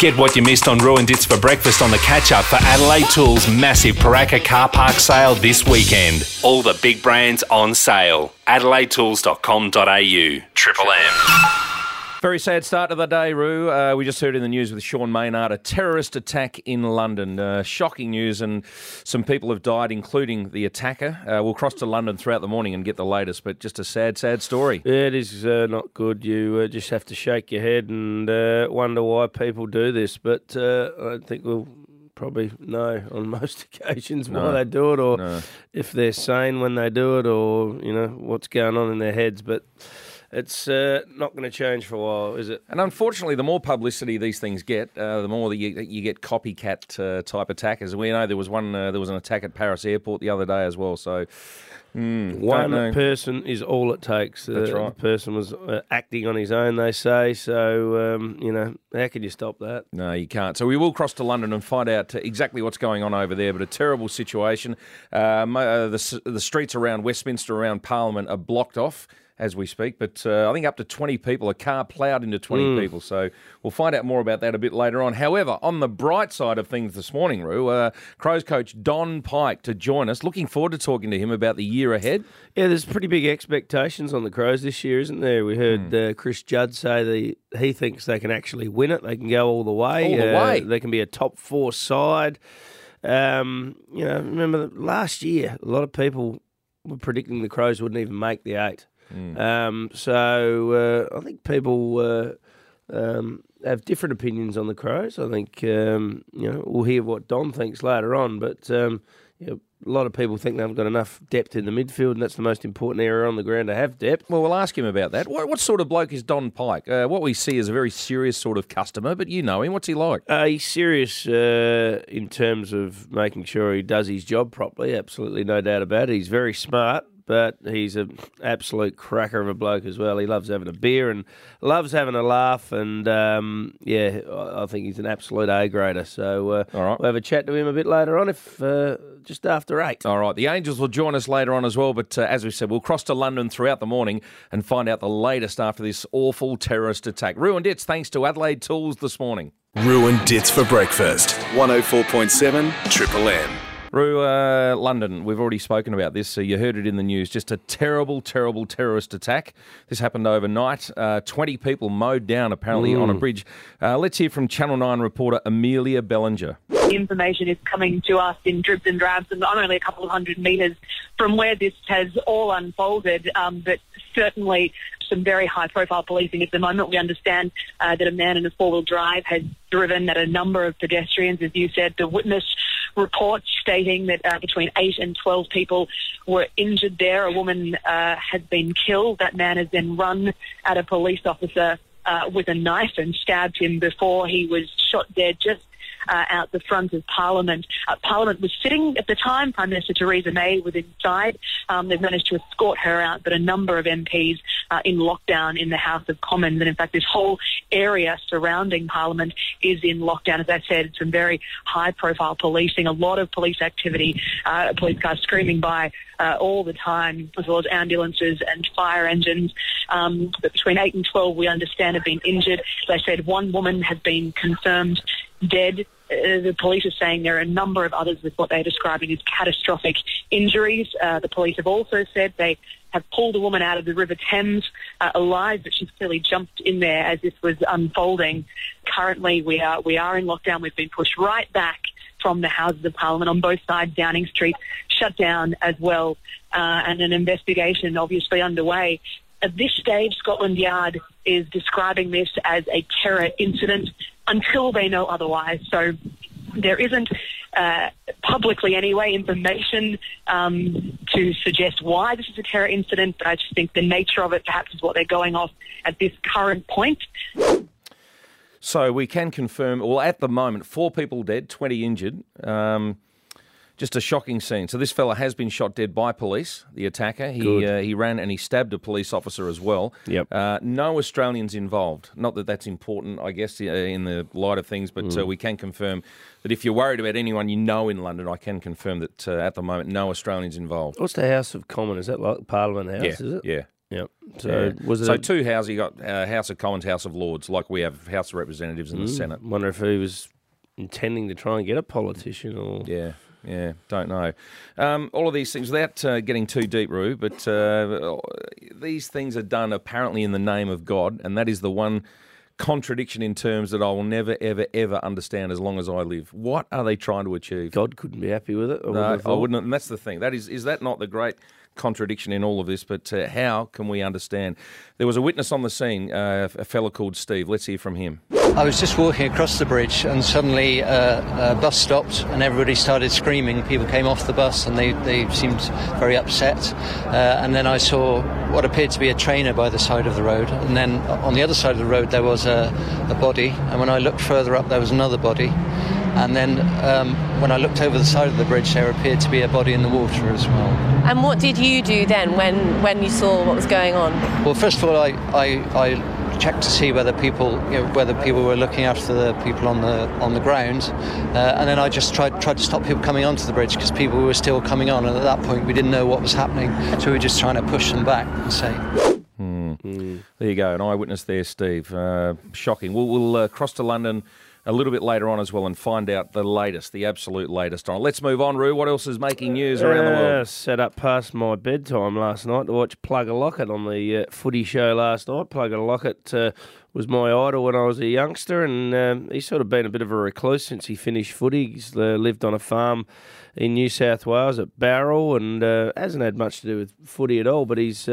Get what you missed on Ruined It's for breakfast on the catch-up for Adelaide Tools' massive Paraka car park sale this weekend. All the big brands on sale. AdelaideTools.com.au. Triple M. Very sad start to the day, Roo. We just heard in the news with Sean Maynard, a terrorist attack in London. Shocking news, and some people have died, including the attacker. We'll cross to London throughout the morning and get the latest, but just a sad, sad story. Yeah, it is not good. You just have to shake your head and wonder why people do this, but I think we'll probably know on most occasions why they do it, or if they're sane when they do it, or what's going on in their heads, but it's not going to change for a while, is it? And unfortunately, the more publicity these things get, the more that you get copycat type attackers. We know there was an attack at Paris Airport the other day as well. So one person is all it takes. That's right. The person was acting on his own, they say. So how can you stop that? No, you can't. So we will cross to London and find out exactly what's going on over there. But a terrible situation. The streets around Westminster, around Parliament, are blocked off as we speak, but I think up to 20 people, a car ploughed into 20 people, so we'll find out more about that a bit later on. However, on the bright side of things this morning, Roo, Crows coach Don Pike to join us. Looking forward to talking to him about the year ahead. Yeah, there's pretty big expectations on the Crows this year, isn't there? We heard Chris Judd say that he thinks they can actually win it. They can go all the way. All the way. They can be a top four side. Remember last year, a lot of people were predicting the Crows wouldn't even make the 8. So I think people have different opinions on the Crows. I think we'll hear what Don thinks later on, but a lot of people think they've got enough depth in the midfield, and that's the most important area on the ground to have depth. Well, we'll ask him about that. What sort of bloke is Don Pike? What we see is a very serious sort of customer, but you know him. What's he like? He's serious in terms of making sure he does his job properly, absolutely no doubt about it. He's very smart, but he's an absolute cracker of a bloke as well. He loves having a beer and loves having a laugh, and I think he's an absolute A-grader. So all right, we'll have a chat to him a bit later on, if just after 8. All right, the Angels will join us later on as well, but as we said, we'll cross to London throughout the morning and find out the latest after this awful terrorist attack. Ruined It's thanks to Adelaide Tools this morning. Ruined It's for breakfast. 104.7 Triple M. Roo, London, we've already spoken about this. So you heard it in the news. Just a terrible, terrible terrorist attack. This happened overnight. 20 people mowed down, apparently, on a bridge. Let's hear from Channel 9 reporter Amelia Bellinger. The information is coming to us in dribs and drabs, and I'm only a couple of hundred metres from where this has all unfolded, but certainly some very high-profile policing at the moment. We understand that a man in a four-wheel drive has driven at a number of pedestrians, as you said. The witness report stating that between 8 and 12 people were injured there. A woman has been killed. That man has then run at a police officer with a knife and stabbed him before he was shot dead just out the front of Parliament. Parliament was sitting at the time. Prime Minister Theresa May was inside. They've managed to escort her out, but a number of MPs in lockdown in the House of Commons. And in fact, this whole area surrounding Parliament is in lockdown. As I said, some very high-profile policing, a lot of police activity, police cars screaming by all the time, as well as ambulances and fire engines. But between 8 and 12, we understand, have been injured. As I said, one woman has been confirmed dead. The police are saying there are a number of others with what they're describing as catastrophic injuries. The police have also said they have pulled a woman out of the River Thames alive, but she's clearly jumped in there as this was unfolding. Currently, we are in lockdown. We've been pushed right back from the Houses of Parliament on both sides. Downing Street shut down as well, and an investigation obviously underway. At this stage, Scotland Yard is describing this as a terror incident until they know otherwise. So there isn't, publicly anyway, information to suggest why this is a terror incident, but I just think the nature of it perhaps is what they're going off at this current point. So we can confirm, well, at the moment, 4 people dead, 20 injured. Just a shocking scene. So this fella has been shot dead by police, the attacker. He ran and he stabbed a police officer as well. Yep. No Australians involved. Not that that's important, I guess, in the light of things, but we can confirm that if you're worried about anyone you know in London, I can confirm that at the moment, no Australians involved. What's the House of Commons? Is that like Parliament House, is it? Yeah. Yep. So was it? So two houses. You got House of Commons, House of Lords, like we have House of Representatives in the Senate. Wonder if he was intending to try and get a politician or. Yeah, don't know. All of these things, without getting too deep, Roo, but these things are done apparently in the name of God, and that is the one contradiction in terms that I will never, ever, ever understand as long as I live. What are they trying to achieve? God couldn't be happy with it. No, I wouldn't. And that's the thing. Is that not the great contradiction in all of this? But how can we understand? There was a witness on the scene, a fella called Steve. Let's hear from him. I was just walking across the bridge and suddenly a bus stopped and everybody started screaming. People came off the bus and they seemed very upset. And then I saw what appeared to be a trainer by the side of the road. And then on the other side of the road there was a body. And when I looked further up there was another body. And then when I looked over the side of the bridge there appeared to be a body in the water as well. And what did you do then when you saw what was going on? Well, first of all, I checked to see whether people were looking after the people on the ground, and then I just tried to stop people coming onto the bridge because people were still coming on, and at that point we didn't know what was happening, so we were just trying to push them back and say. There you go, an eyewitness there, Steve. Shocking. We'll cross to London a little bit later on as well and find out the latest, the absolute latest. All right, let's move on, Roo. What else is making news around the world? Set up past my bedtime last night to watch Plugger Lockett on the footy show last night. Plugger Lockett was my idol when I was a youngster, and he's sort of been a bit of a recluse since he finished footy. He's lived on a farm in New South Wales at Barrel and hasn't had much to do with footy at all, but he's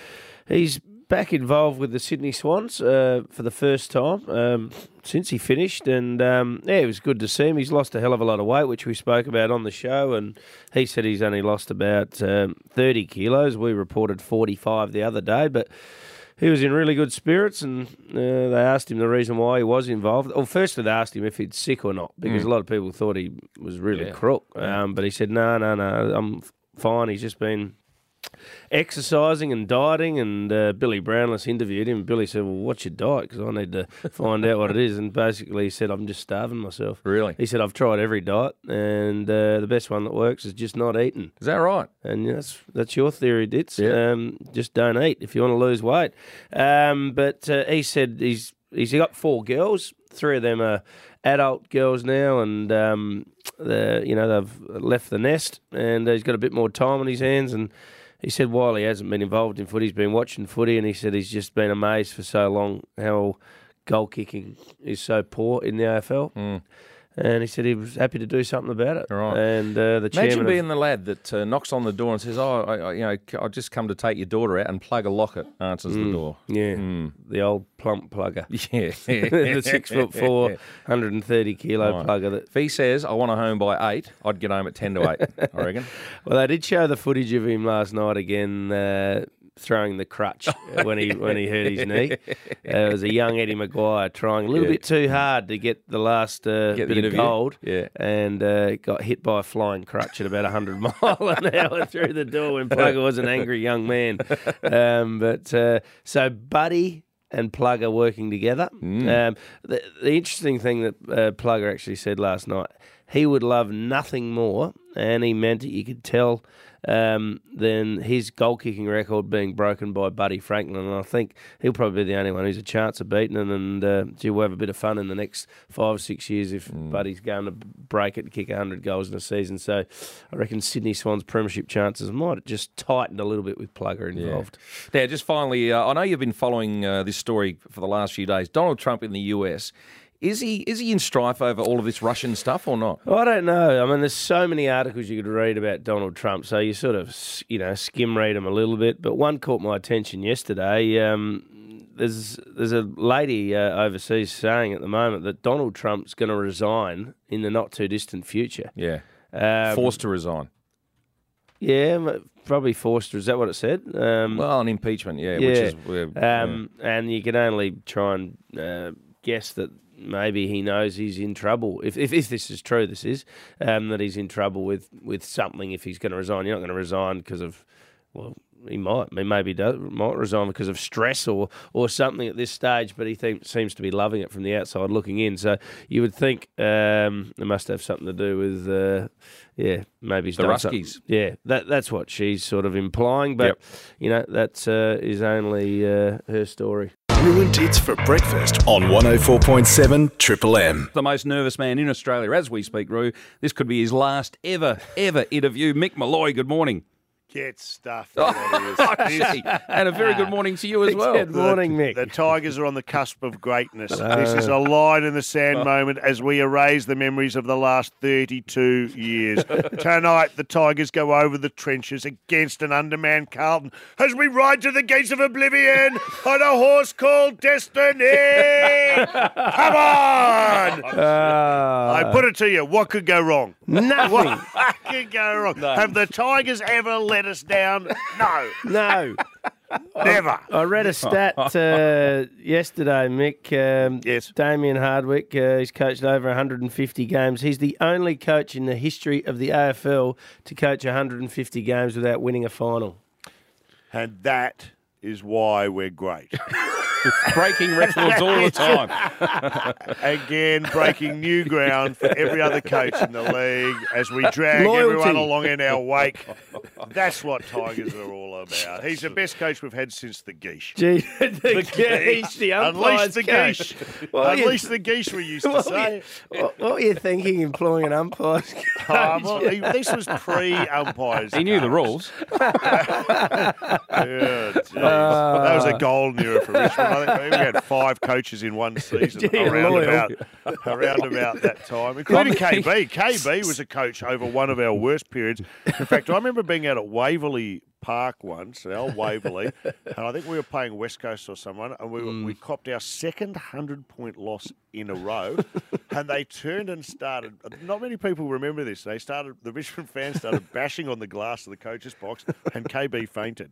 back involved with the Sydney Swans for the first time since he finished, and it was good to see him. He's lost a hell of a lot of weight, which we spoke about on the show, and he said he's only lost about 30 kilos. We reported 45 the other day, but he was in really good spirits, and they asked him the reason why he was involved. Well, firstly, they asked him if he'd sick or not, because a lot of people thought he was really crook, but he said, no, I'm fine. He's just been exercising and dieting, and Billy Brownless interviewed him. Billy said, well, what's your diet? Because I need to find out what it is. And basically he said, I'm just starving myself. Really? He said, I've tried every diet, and the best one that works is just not eating. Is that right? And that's your theory, Ditz. Yeah. Just don't eat if you want to lose weight. But he said he's got 4 girls. 3 of them are adult girls now, and they've left the nest, and he's got a bit more time on his hands. And he said while he hasn't been involved in footy, he's been watching footy, and he said he's just been amazed for so long how goal kicking is so poor in the AFL. And he said he was happy to do something about it. Right. And the chairman imagine being the lad that knocks on the door and says, I just come to take your daughter out, and Plugger Lockett answers the door. Yeah, the old plump plugger. Yeah. The 6'4", 130 kilo plugger. That if he says, I want to home by 8, I'd get home at 10 to 8, I reckon. Well, they did show the footage of him last night again, throwing the crutch when he hurt his knee. It was a young Eddie Maguire trying a little bit too hard to get the last bit of gold, and got hit by a flying crutch at about 100 mile an hour through the door when Plugger was an angry young man. So Buddy and Plugger working together. The interesting thing that Plugger actually said last night, he would love nothing more, and he meant it, you could tell, than his goal-kicking record being broken by Buddy Franklin. And I think he'll probably be the only one who's a chance of beating him, and we'll have a bit of fun in the next 5 or 6 years if Buddy's going to break it and kick 100 goals in a season. So I reckon Sydney Swans' premiership chances might have just tightened a little bit with Plugger involved. Now, just finally, I know you've been following this story for the last few days. Donald Trump in the US. Is he in strife over all of this Russian stuff or not? I don't know. I mean, there's so many articles you could read about Donald Trump, so you sort of, skim read them a little bit. But one caught my attention yesterday. There's a lady overseas saying at the moment that Donald Trump's going to resign in the not too distant future. Yeah, forced to resign. Yeah, probably forced. Is that what it said? Well, an impeachment. Yeah. Which is, and you can only try and guess that maybe he knows he's in trouble. If this is true, this is that he's in trouble with something. If he's going to resign, you're not going to resign because of he might. I mean, maybe he might resign because of stress or something at this stage, but he seems to be loving it from the outside looking in. So you would think it must have something to do with, maybe he's the done Ruskies. something. Yeah, that's what she's sort of implying, but, that's is only her story. Ruined Hits for breakfast on 104.7 Triple M. The most nervous man in Australia as we speak, Roo. This could be his last ever interview. Mick Malloy, good morning. Get stuffed. And a very good morning to you as well. Good morning, Mick. The Tigers are on the cusp of greatness. This is a line in the sand moment as we erase the memories of the last 32 years. Tonight, the Tigers go over the trenches against an undermanned Carlton as we ride to the gates of oblivion on a horse called Destiny. Come on! I put it to you, what could go wrong? Nothing. What could go wrong? No. Have the Tigers ever let us down? No. Never. I read a stat yesterday, Mick. Yes. Damien Hardwick, he's coached over 150 games. He's the only coach in the history of the AFL to coach 150 games without winning a final. And that is why we're great. Breaking records all the time. Again, breaking new ground for every other coach in the league as we drag Loyalty. everyone along in our wake. That's what Tigers are all about. He's the best coach we've had since the Geesh. Gee, the geese, the Unleash umpires the coach. Geesh. What Unleash the Geesh, we used to say. What were you thinking employing an umpires coach? This was pre-umpires. He knew the rules. Yeah, geez. That was a golden era for Richmond. I think we had 5 coaches in one season around about that time, including KB. KB was a coach over one of our worst periods. In fact, I remember being out at Waverley Park once, our Waverley, and I think we were playing West Coast or someone, and we copped our second 100-point loss in a row, and they turned and started. Not many people remember this. The Richmond fans started bashing on the glass of the coach's box, and KB fainted.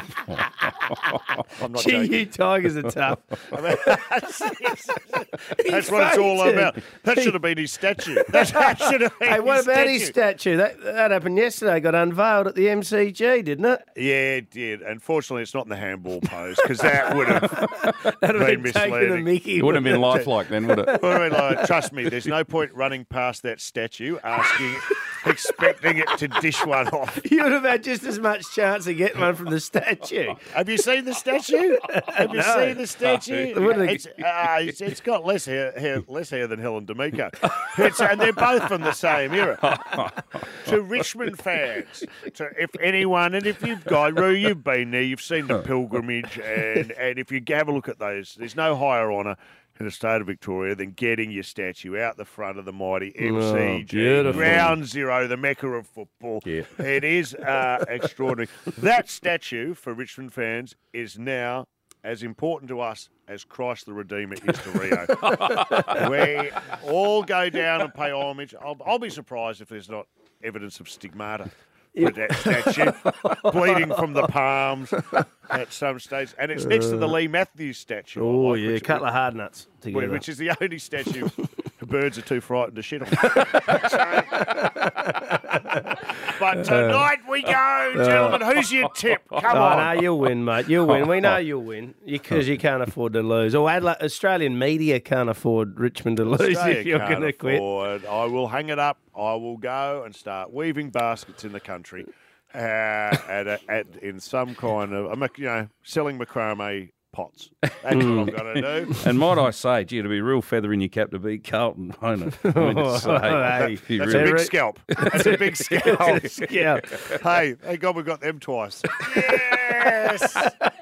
I'm not joking. You Tigers are tough. I mean, that's what it's all about. That should have been his statue. That should have been Hey, what his about statue. his statue? That happened yesterday. Got unveiled at the MCG, didn't it? Yeah, it did. Unfortunately, it's not in the handball pose because that would have That'd been have taken a misleading. Mickey. It wouldn't have been lifelike then, would it? Well, I mean, like, trust me, there's no point running past that statue expecting it to dish one off. You would have had just as much chance of getting one from the statue. Have you seen the statue? Have you seen the statue? It's got less hair than Helen D'Amico. And they're both from the same era. To Richmond fans, if you've got, Roo, you've been there, you've seen the pilgrimage, and if you have a look at those, there's no higher honour in the state of Victoria than getting your statue out the front of the mighty MCG. beautiful. Ground Zero, the mecca of football. Yeah. It is extraordinary. That statue, for Richmond fans, is now as important to us as Christ the Redeemer is to Rio. We all go down and pay homage. I'll be surprised if there's not evidence of stigmata with that statue, bleeding from the palms at some stage. And it's next to the Lee Matthews statue. Oh, yeah, a couple of hard nuts together. Which is the only statue the birds are too frightened to shit on. But tonight we go, gentlemen. Who's your tip? Come on. No, you'll win, mate. You'll win. We know you'll win because you can't afford to lose. Or Australian media can't afford Richmond to lose if you're going to quit. I will hang it up. I will go and start weaving baskets in the country in some kind of, selling macrame pots. That's what I'm going to do. And might I say, gee, it'll be a real feather in your cap to beat Carlton, won't it? That's a big scalp. That's a big scalp. Hey, thank God we got them twice. Yes!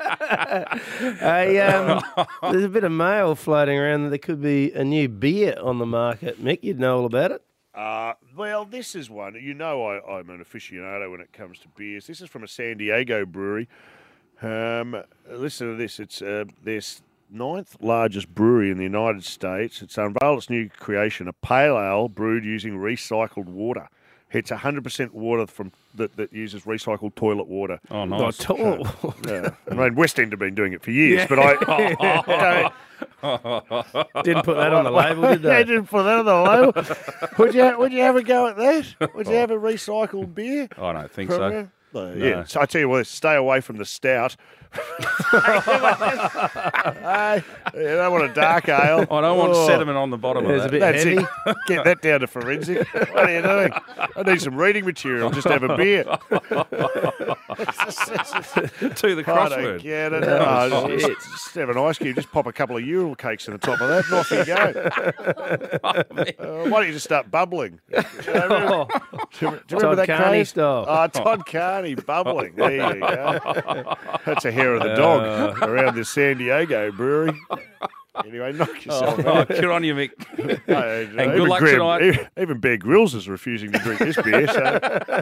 There's a bit of mail floating around that there could be a new beer on the market. Mick, you'd know all about it. Well, this is one. You know I'm an aficionado when it comes to beers. This is from a San Diego brewery. Listen to this. It's their 9th largest brewery in the United States. It's unveiled its new creation, a pale ale brewed using recycled water. It's 100% water that uses recycled toilet water. Oh, nice. Yeah. I mean, West End have been doing it for years, but I didn't put that on the label, did they? They didn't put that on the label. Would you have a go at that? Would you have a recycled beer? I don't think so. Yeah, so I tell you what, stay away from the stout. You don't want a dark ale. I don't want sediment on the bottom of It's that. a bit That's heavy. it. Get that down to forensic. What are you doing? I need some reading material. Just have a beer. To the I don't crossword. get it. Just have an ice cube. Just pop a couple of Ural cakes in the top of that, and off you go. Why don't you just start bubbling? Do you remember Todd that Carney craze? style. Oh, Todd Carney bubbling. There you go. That's a hair of the dog around the San Diego brewery. Anyway, knock yourself Oh, out. good on you, Mick. And And good luck tonight. Even Bear Grylls is refusing to drink this beer, so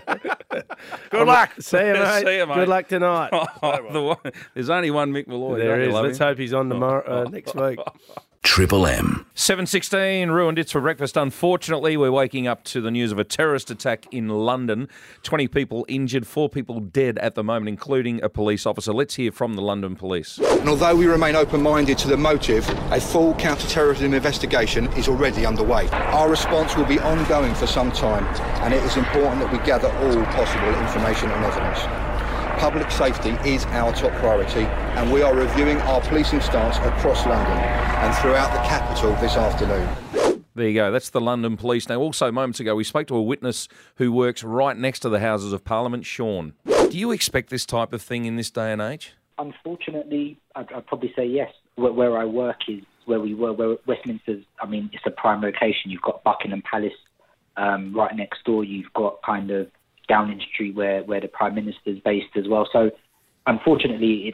good luck. See you, mate. See you, mate. Good luck tonight. There's only one Mick Malloy. There Don't you is. love Let's him? hope he's on tomorrow, next week. Triple M. 7:16 ruined it for breakfast. Unfortunately, we're waking up to the news of a terrorist attack in London. 20 people injured, 4 people dead at the moment, including a police officer. Let's hear from the London police. And although we remain open-minded to the motive, a full counter-terrorism investigation is already underway. Our response will be ongoing for some time, and it is important that we gather all possible information and evidence. Public safety is our top priority, and we are reviewing our policing stance across London and throughout the capital this afternoon. There you go. That's the London police. Now, also moments ago, we spoke to a witness who works right next to the Houses of Parliament, Sean. Do you expect this type of thing in this day and age? Unfortunately, I'd probably say yes. Where I work is where we were, where Westminster's, I mean, it's a prime location. You've got Buckingham Palace right next door. You've got kind of Downing Street where the Prime Minister's based as well. So unfortunately,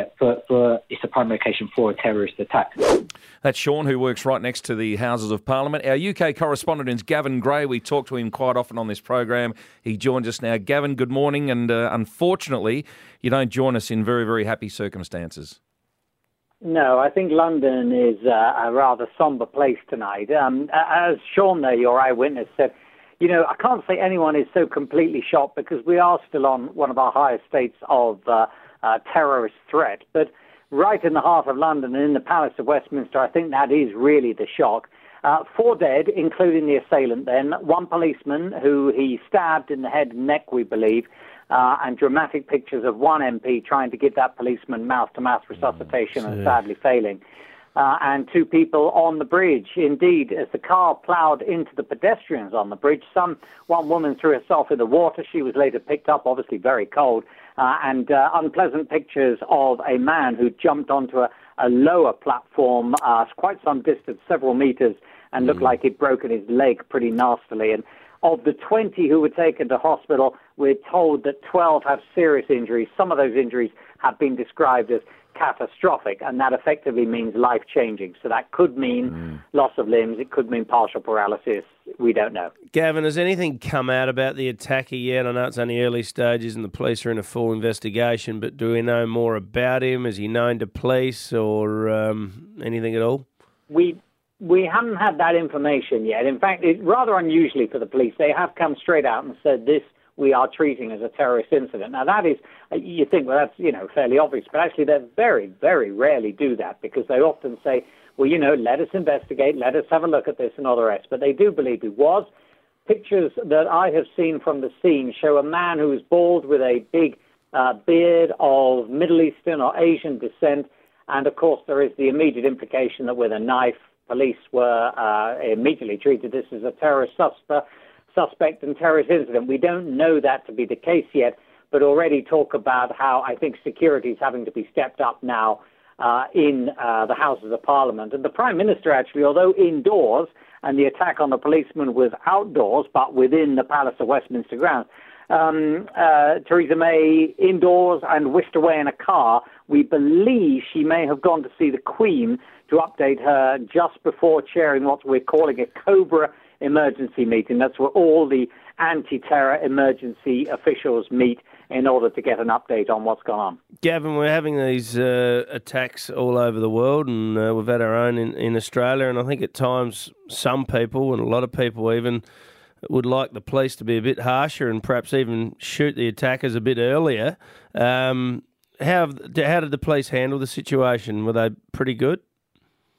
it's a prime location for a terrorist attack. That's Sean, who works right next to the Houses of Parliament. Our UK correspondent is Gavin Gray. We talk to him quite often on this program. He joins us now. Gavin, good morning. And unfortunately, you don't join us in very, very happy circumstances. No, I think London is a rather sombre place tonight. As Sean there, your eyewitness, said, you know, I can't say anyone is so completely shocked because we are still on one of our highest states of terrorist threat. But right in the heart of London and in the Palace of Westminster, I think that is really the shock. 4 dead, including the assailant then. 1 policeman who he stabbed in the head and neck, we believe, and dramatic pictures of 1 MP trying to give that policeman mouth-to-mouth resuscitation and sadly failing. And 2 people on the bridge. Indeed, as the car ploughed into the pedestrians on the bridge, one woman threw herself in the water. She was later picked up, obviously very cold, and unpleasant pictures of a man who jumped onto a lower platform quite some distance, several metres, and looked like he'd broken his leg pretty nastily. And of the 20 who were taken to hospital, we're told that 12 have serious injuries. Some of those injuries have been described as catastrophic, and that effectively means life-changing. So that could mean loss of limbs, it could mean partial paralysis, we don't know. Gavin, has anything come out about the attacker yet? I know it's only early stages and the police are in a full investigation, but do we know more about him? Is he known to police or anything at all? We haven't had that information yet. In fact, rather unusually for the police, they have come straight out and said this we are treating as a terrorist incident. Now, that is, you think, well, that's, fairly obvious, but actually they very, very rarely do that because they often say, well, let us investigate, let us have a look at this and all the rest. But they do believe it was. Pictures that I have seen from the scene show a man who is bald with a big beard of Middle Eastern or Asian descent. And, of course, there is the immediate implication that with a knife, police were immediately treated this as a terrorist suspect and terrorist incident. We don't know that to be the case yet, but already talk about how I think security is having to be stepped up now in the Houses of Parliament. And the Prime Minister, actually, although indoors, and the attack on the policeman was outdoors, but within the Palace of Westminster grounds, Theresa May indoors and whisked away in a car. We believe she may have gone to see the Queen to update her just before chairing what we're calling a Cobra emergency meeting. That's where all the anti-terror emergency officials meet in order to get an update on what's gone on. Gavin, we're having these attacks all over the world, and we've had our own in Australia, and I think at times some people, and a lot of people even, would like the police to be a bit harsher and perhaps even shoot the attackers a bit earlier. How did the police handle the situation? Were they pretty good?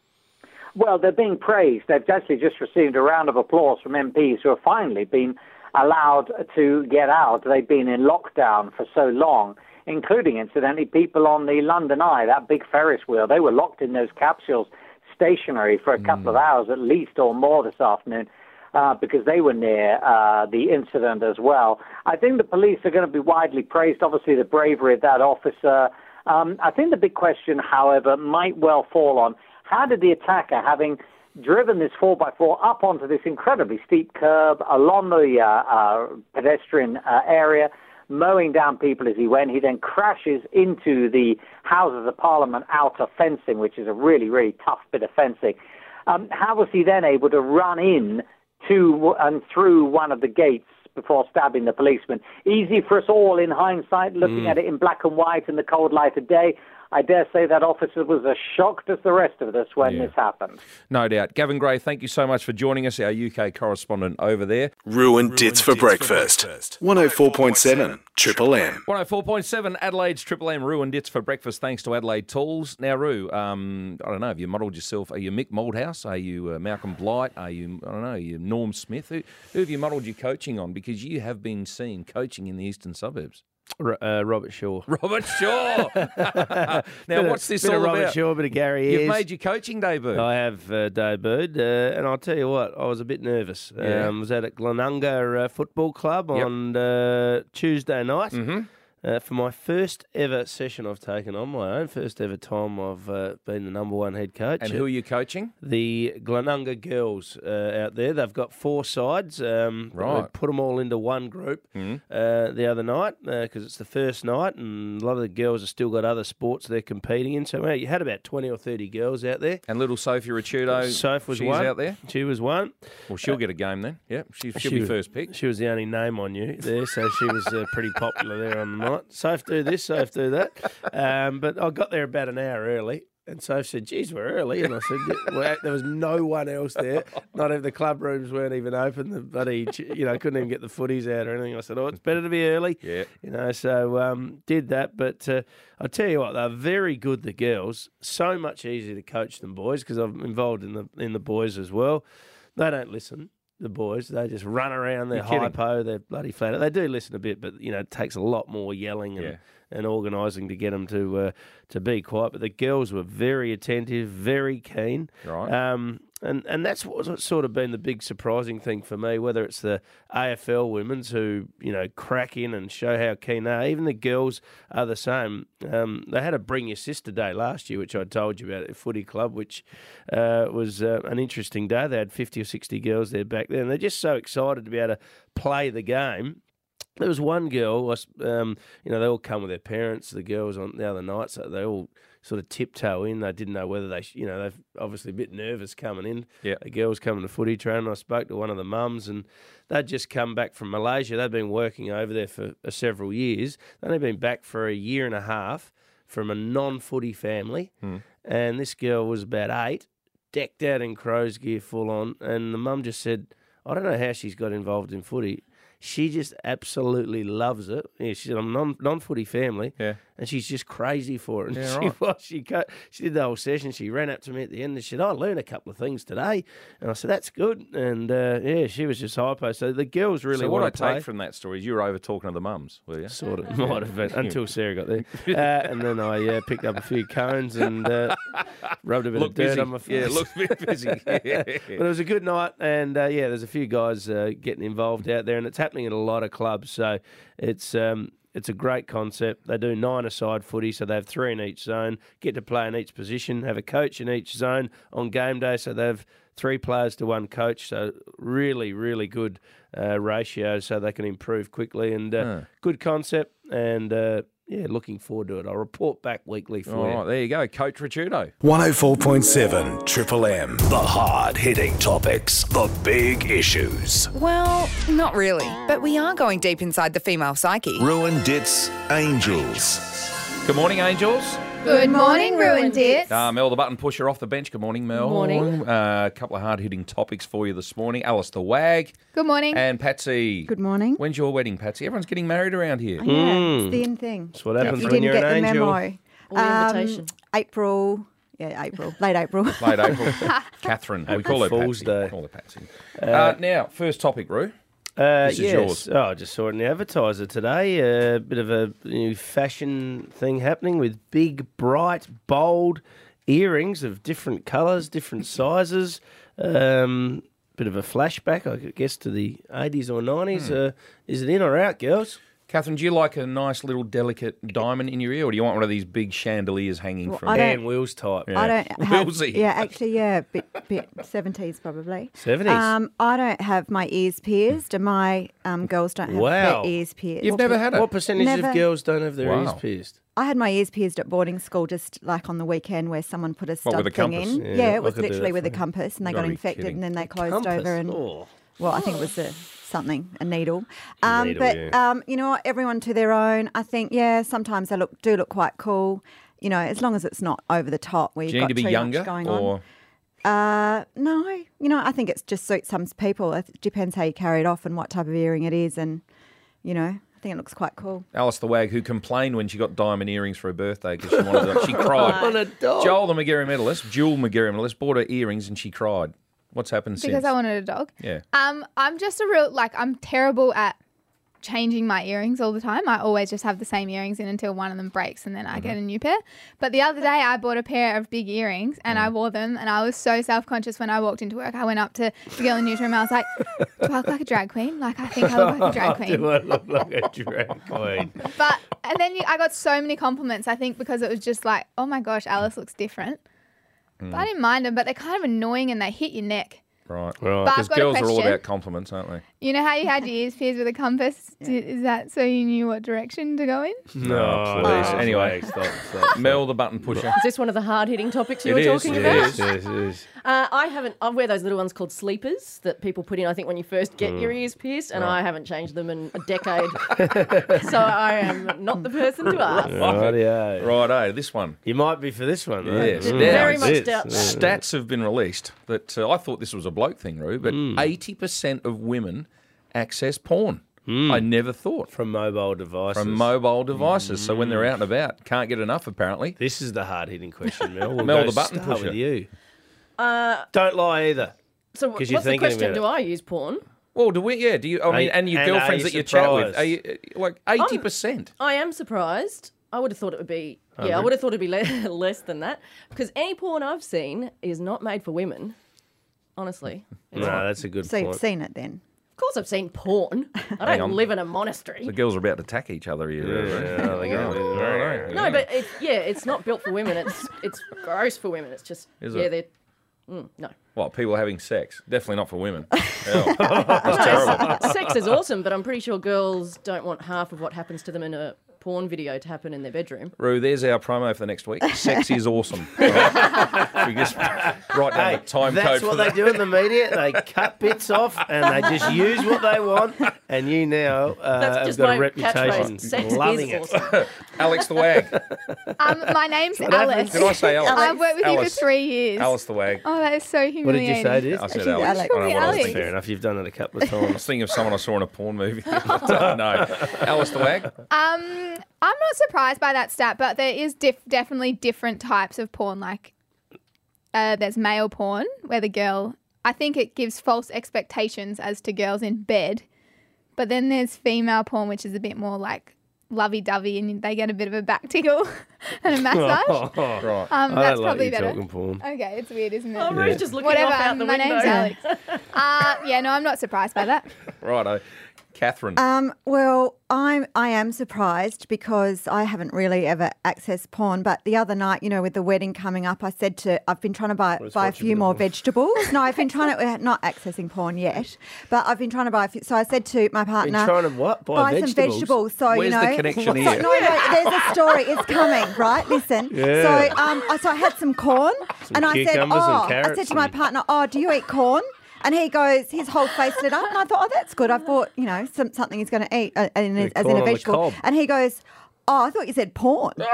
Well, they're being praised. They've actually just received a round of applause from MPs who have finally been allowed to get out. They've been in lockdown for so long, including, incidentally, people on the London Eye, that big Ferris wheel. They were locked in those capsules, stationary for a couple of hours at least or more this afternoon. Because they were near the incident as well. I think the police are going to be widely praised, obviously the bravery of that officer. I think the big question, however, might well fall on how did the attacker, having driven this 4x4 up onto this incredibly steep curb along the pedestrian area, mowing down people as he went, he then crashes into the Houses of Parliament outer fencing, which is a really, really tough bit of fencing. How was he then able to run in to and through one of the gates before stabbing the policeman? Easy for us all in hindsight, looking at it in black and white in the cold light of day. I dare say that officer was as shocked as the rest of us when this happened. No doubt. Gavin Gray, thank you so much for joining us, our UK correspondent over there. Ruined Dits for breakfast. 104.7 Triple M. 104.7 Adelaide's Triple M Ruined Dits for breakfast, thanks to Adelaide Tools. Now, Roo, I don't know, have you modelled yourself? Are you Mick Malthouse? Are you Malcolm Blight? Are you, I don't know, are you Norm Smith? Who have you modelled your coaching on? Because you have been seen coaching in the eastern suburbs. Robert Shaw. Robert Shaw. Now, what's this all about? Robert Shaw, a bit of Gary Ayres. You've made your coaching debut. I have debuted, and I'll tell you what, I was a bit nervous. I was at Glenunga Football Club on Tuesday night. For my first ever session I've taken on, my own first ever time I've been the number one head coach. And who are you coaching? The Glenunga girls out there. They've got 4 sides. Right. We put them all into one group the other night because it's the first night and a lot of the girls have still got other sports they're competing in. So you had about 20 or 30 girls out there. And little Sophie Ricciuto, she's one. out there? She was one. Well, she'll get a game then. Yeah, she'll be first pick. She was the only name I knew there, so she was pretty popular there on the night. Soph do this, Soph do that. But I got there about an hour early, and Soph said, geez, we're early. And I said, well, there was no one else there. Not even the club rooms weren't even open. The buddy, couldn't even get the footies out or anything. I said, it's better to be early. Yeah. So did that. But I tell you what, they're very good, the girls. So much easier to coach than boys because I'm involved in the boys as well. They don't listen. The boys, they just run around, they're hypo, they're bloody flat. They do listen a bit, but, it takes a lot more yelling and organising to get them to be quiet. But the girls were very attentive, very keen. Right. And that's what's sort of been the big surprising thing for me, whether it's the AFL women's who, crack in and show how keen they are. Even the girls are the same. They had a Bring Your Sister Day last year, which I told you about at the footy club, which was an interesting day. They had 50 or 60 girls there back then. They're just so excited to be able to play the game. There was one girl, they all come with their parents, the girls on the other night, so they all sort of tiptoe in. They didn't know whether they're obviously a bit nervous coming in. Yeah. The girls coming to footy training. I spoke to one of the mums, and they'd just come back from Malaysia. They'd been working over there for several years. They'd only been back for a year and a half from a non-footy family, and this girl was about 8, decked out in crow's gear full on, and the mum just said, I don't know how she's got involved in footy. She just absolutely loves it. Yeah, she's a non-footy family, and she's just crazy for it. And she did the whole session. She ran up to me at the end and she said, I learned a couple of things today. And I said, that's good. And, she was just hypo. So the girls really So want what to I play. take from that story is you were over talking to the mums, were you? Sort of, might have been, until Sarah got there. And then I picked up a few cones and rubbed a bit of dirt on my face. Yeah, it looks a bit busy. But it was a good night, and there's a few guys getting involved out there, and it's happening at a lot of clubs. So it's a great concept. They do 9-a-side footy, so they have 3 in each zone, get to play in each position, have a coach in each zone on game day, so they have 3 players to 1 coach. So really, really good ratio, so they can improve quickly, and good concept, and looking forward to it. I'll report back weekly for you. All right, there you go, Coach Ricciuto. 104.7 Triple M. The hard-hitting topics, the big issues. Well, not really, but we are going deep inside the female psyche. Ruined Dits Angels. Good morning, Angels. Good morning, Ruined Dits. Mel, the button pusher off the bench. Good morning, Mel. Morning. A couple of hard-hitting topics for you this morning. Alice the Wag. Good morning. And Patsy. Good morning. When's your wedding, Patsy? Everyone's getting married around here. Yeah, it's the end thing. That's what happens You when didn't you're get an the angel. memo. Or the invitation. April. Yeah, April. Late April. Late April. Catherine. We call her Fool's Patsy. Day. We call her Patsy. Now, first topic, Roo. This is yes. yours. Oh, I just saw it in the advertiser today. A bit of a new fashion thing happening with big, bright, bold earrings of different colours, different sizes. Bit of a flashback, I guess, to the 80s or 90s. Is it in or out, girls? Catherine, do you like a nice little delicate diamond in your ear, or do you want one of these big chandeliers hanging from Dan Wheels type? I don't have, Wheelsy. yeah, actually, yeah, bit 70s probably. 70s? I don't have my ears pierced, and my girls don't have their ears pierced. You've never had it? What percentage of girls don't have their ears pierced? I had my ears pierced at boarding school just like on the weekend where someone put a with stud a thing compass? in. Yeah, it was I could do literally that with a for you. compass, and they Gotta got be infected, kidding. and then they closed Compass? over and... Oh. Well, I think it was a needle. Needle, you know what? Everyone to their own. I think, sometimes they do look quite cool. You know, as long as it's not over the top where Do you've you got need to be too younger? much going Or on. No, you know, I think it just suits some people. It depends how you carry it off and what type of earring it is, and you know, I think it looks quite cool. Alice the Wag, who complained when she got diamond earrings for her birthday because she wanted them. She cried. On a dog. Joel, the McGarry medalist, Jewel McGarry medalist, bought her earrings and she cried. What's happened since? Because I wanted a dog. Yeah. I'm just I'm terrible at changing my earrings all the time. I always just have the same earrings in until one of them breaks, and then I get a new pair. But the other day I bought a pair of big earrings and I wore them, and I was so self-conscious when I walked into work. I went up to the girl in the newsroom and I was like, do I look like a drag queen? Like, I think I look like a drag queen. Do I look like a drag queen? And then I got so many compliments, I think, because it was just like, oh my gosh, Alice looks different. But I didn't mind them, but they're kind of annoying and they hit your neck. Right. But Because I've got a girls are all question. about compliments, aren't they? You know how you had your ears pierced with a compass? Is that so you knew what direction to go in? No, please. Anyway, stop. Mel, the button pusher. Is this one of the hard-hitting topics you It were is, talking it about? is. It is. I wear those little ones called sleepers that people put in, I think, when you first get your ears pierced, and Right. I haven't changed them in a decade. So I am not the person to ask. Rightio. Righto, this one. You might be for this one, though. Yes. Very Now, much doubt that. Stats have been released that I thought this was a bloke thing, Roo, but 80% of women access porn. I never thought. From mobile devices. From mobile devices. So when they're out and about, can't get enough, apparently. This is the hard-hitting question, Mel. We'll Mel, go the button start pusher. with you. Don't lie either. So 'Cause what's you're the thinking question? about Do I use porn? Well, do we? Yeah. Do you? I mean, and your and are girlfriends you that you chat with, surprised? are you like 80%? I am surprised. I would have thought it would be, I would have thought it'd be less than that. Because any porn I've seen is not made for women. Honestly. No, that's a good So you've point. seen it then? Of course I've seen porn. I Hang don't on. live in a monastery. The girls are about to attack each other here. Yeah, they go. No, but it's not built for women. It's gross for women. It's just, Is yeah, it? they're, no. What, people having sex? Definitely not for women. Hell, that's terrible. Sex is awesome, but I'm pretty sure girls don't want half of what happens to them in a porn video to happen in their bedroom. Roo, there's our promo for the next week. Sex is awesome. Right. We just write down the time code That's for what that. they do in the media. They cut bits off and they just use what they want. And you now That's have just got my a reputation catchphrase. Sex loving is it. awesome. Alex the Wag. My name's What Alice. happened? Did I say Alex? I've worked with you Alice. for 3 years. Alice the Wag. Oh, that is so What did humiliating. you say, Diz? I said She's Alex. Alex. I don't know what I was Alex. thinking. Fair enough. You've done it a couple of I was times. thinking of someone I saw in a porn movie. No. Alice the Wag. I'm not surprised by that stat, but there is definitely different types of porn. Like, there's male porn where the girl, I think it gives false expectations as to girls in bed. But then there's female porn, which is a bit more like lovey-dovey, and they get a bit of a back tickle and a massage. Right. I That's don't like probably you better. talking porn. Okay, it's weird, isn't it? Oh, Rue's just looking Whatever. off out the My window. name's Alex. Yeah, no, I'm not surprised by that. Righto. Catherine. Well, I am surprised because I haven't really ever accessed porn. But the other night, you know, with the wedding coming up, I've been trying to buy a few more vegetables. No, I've been trying to, not accessing porn yet, but I've been trying to buy a few. So I said to my partner, trying to what? Buy some vegetables. So, Where's you know, the connection so, here? no, there's a story. It's coming, right? Listen. Yeah. So I had some corn, and I said, cucumbers and I carrots said to my and- partner, do you eat corn? And he goes, his whole face lit up, and I thought, that's good. I bought, you know, something he's going to eat as in corn a on the vegetable. cob. And he goes, I thought you said porn. And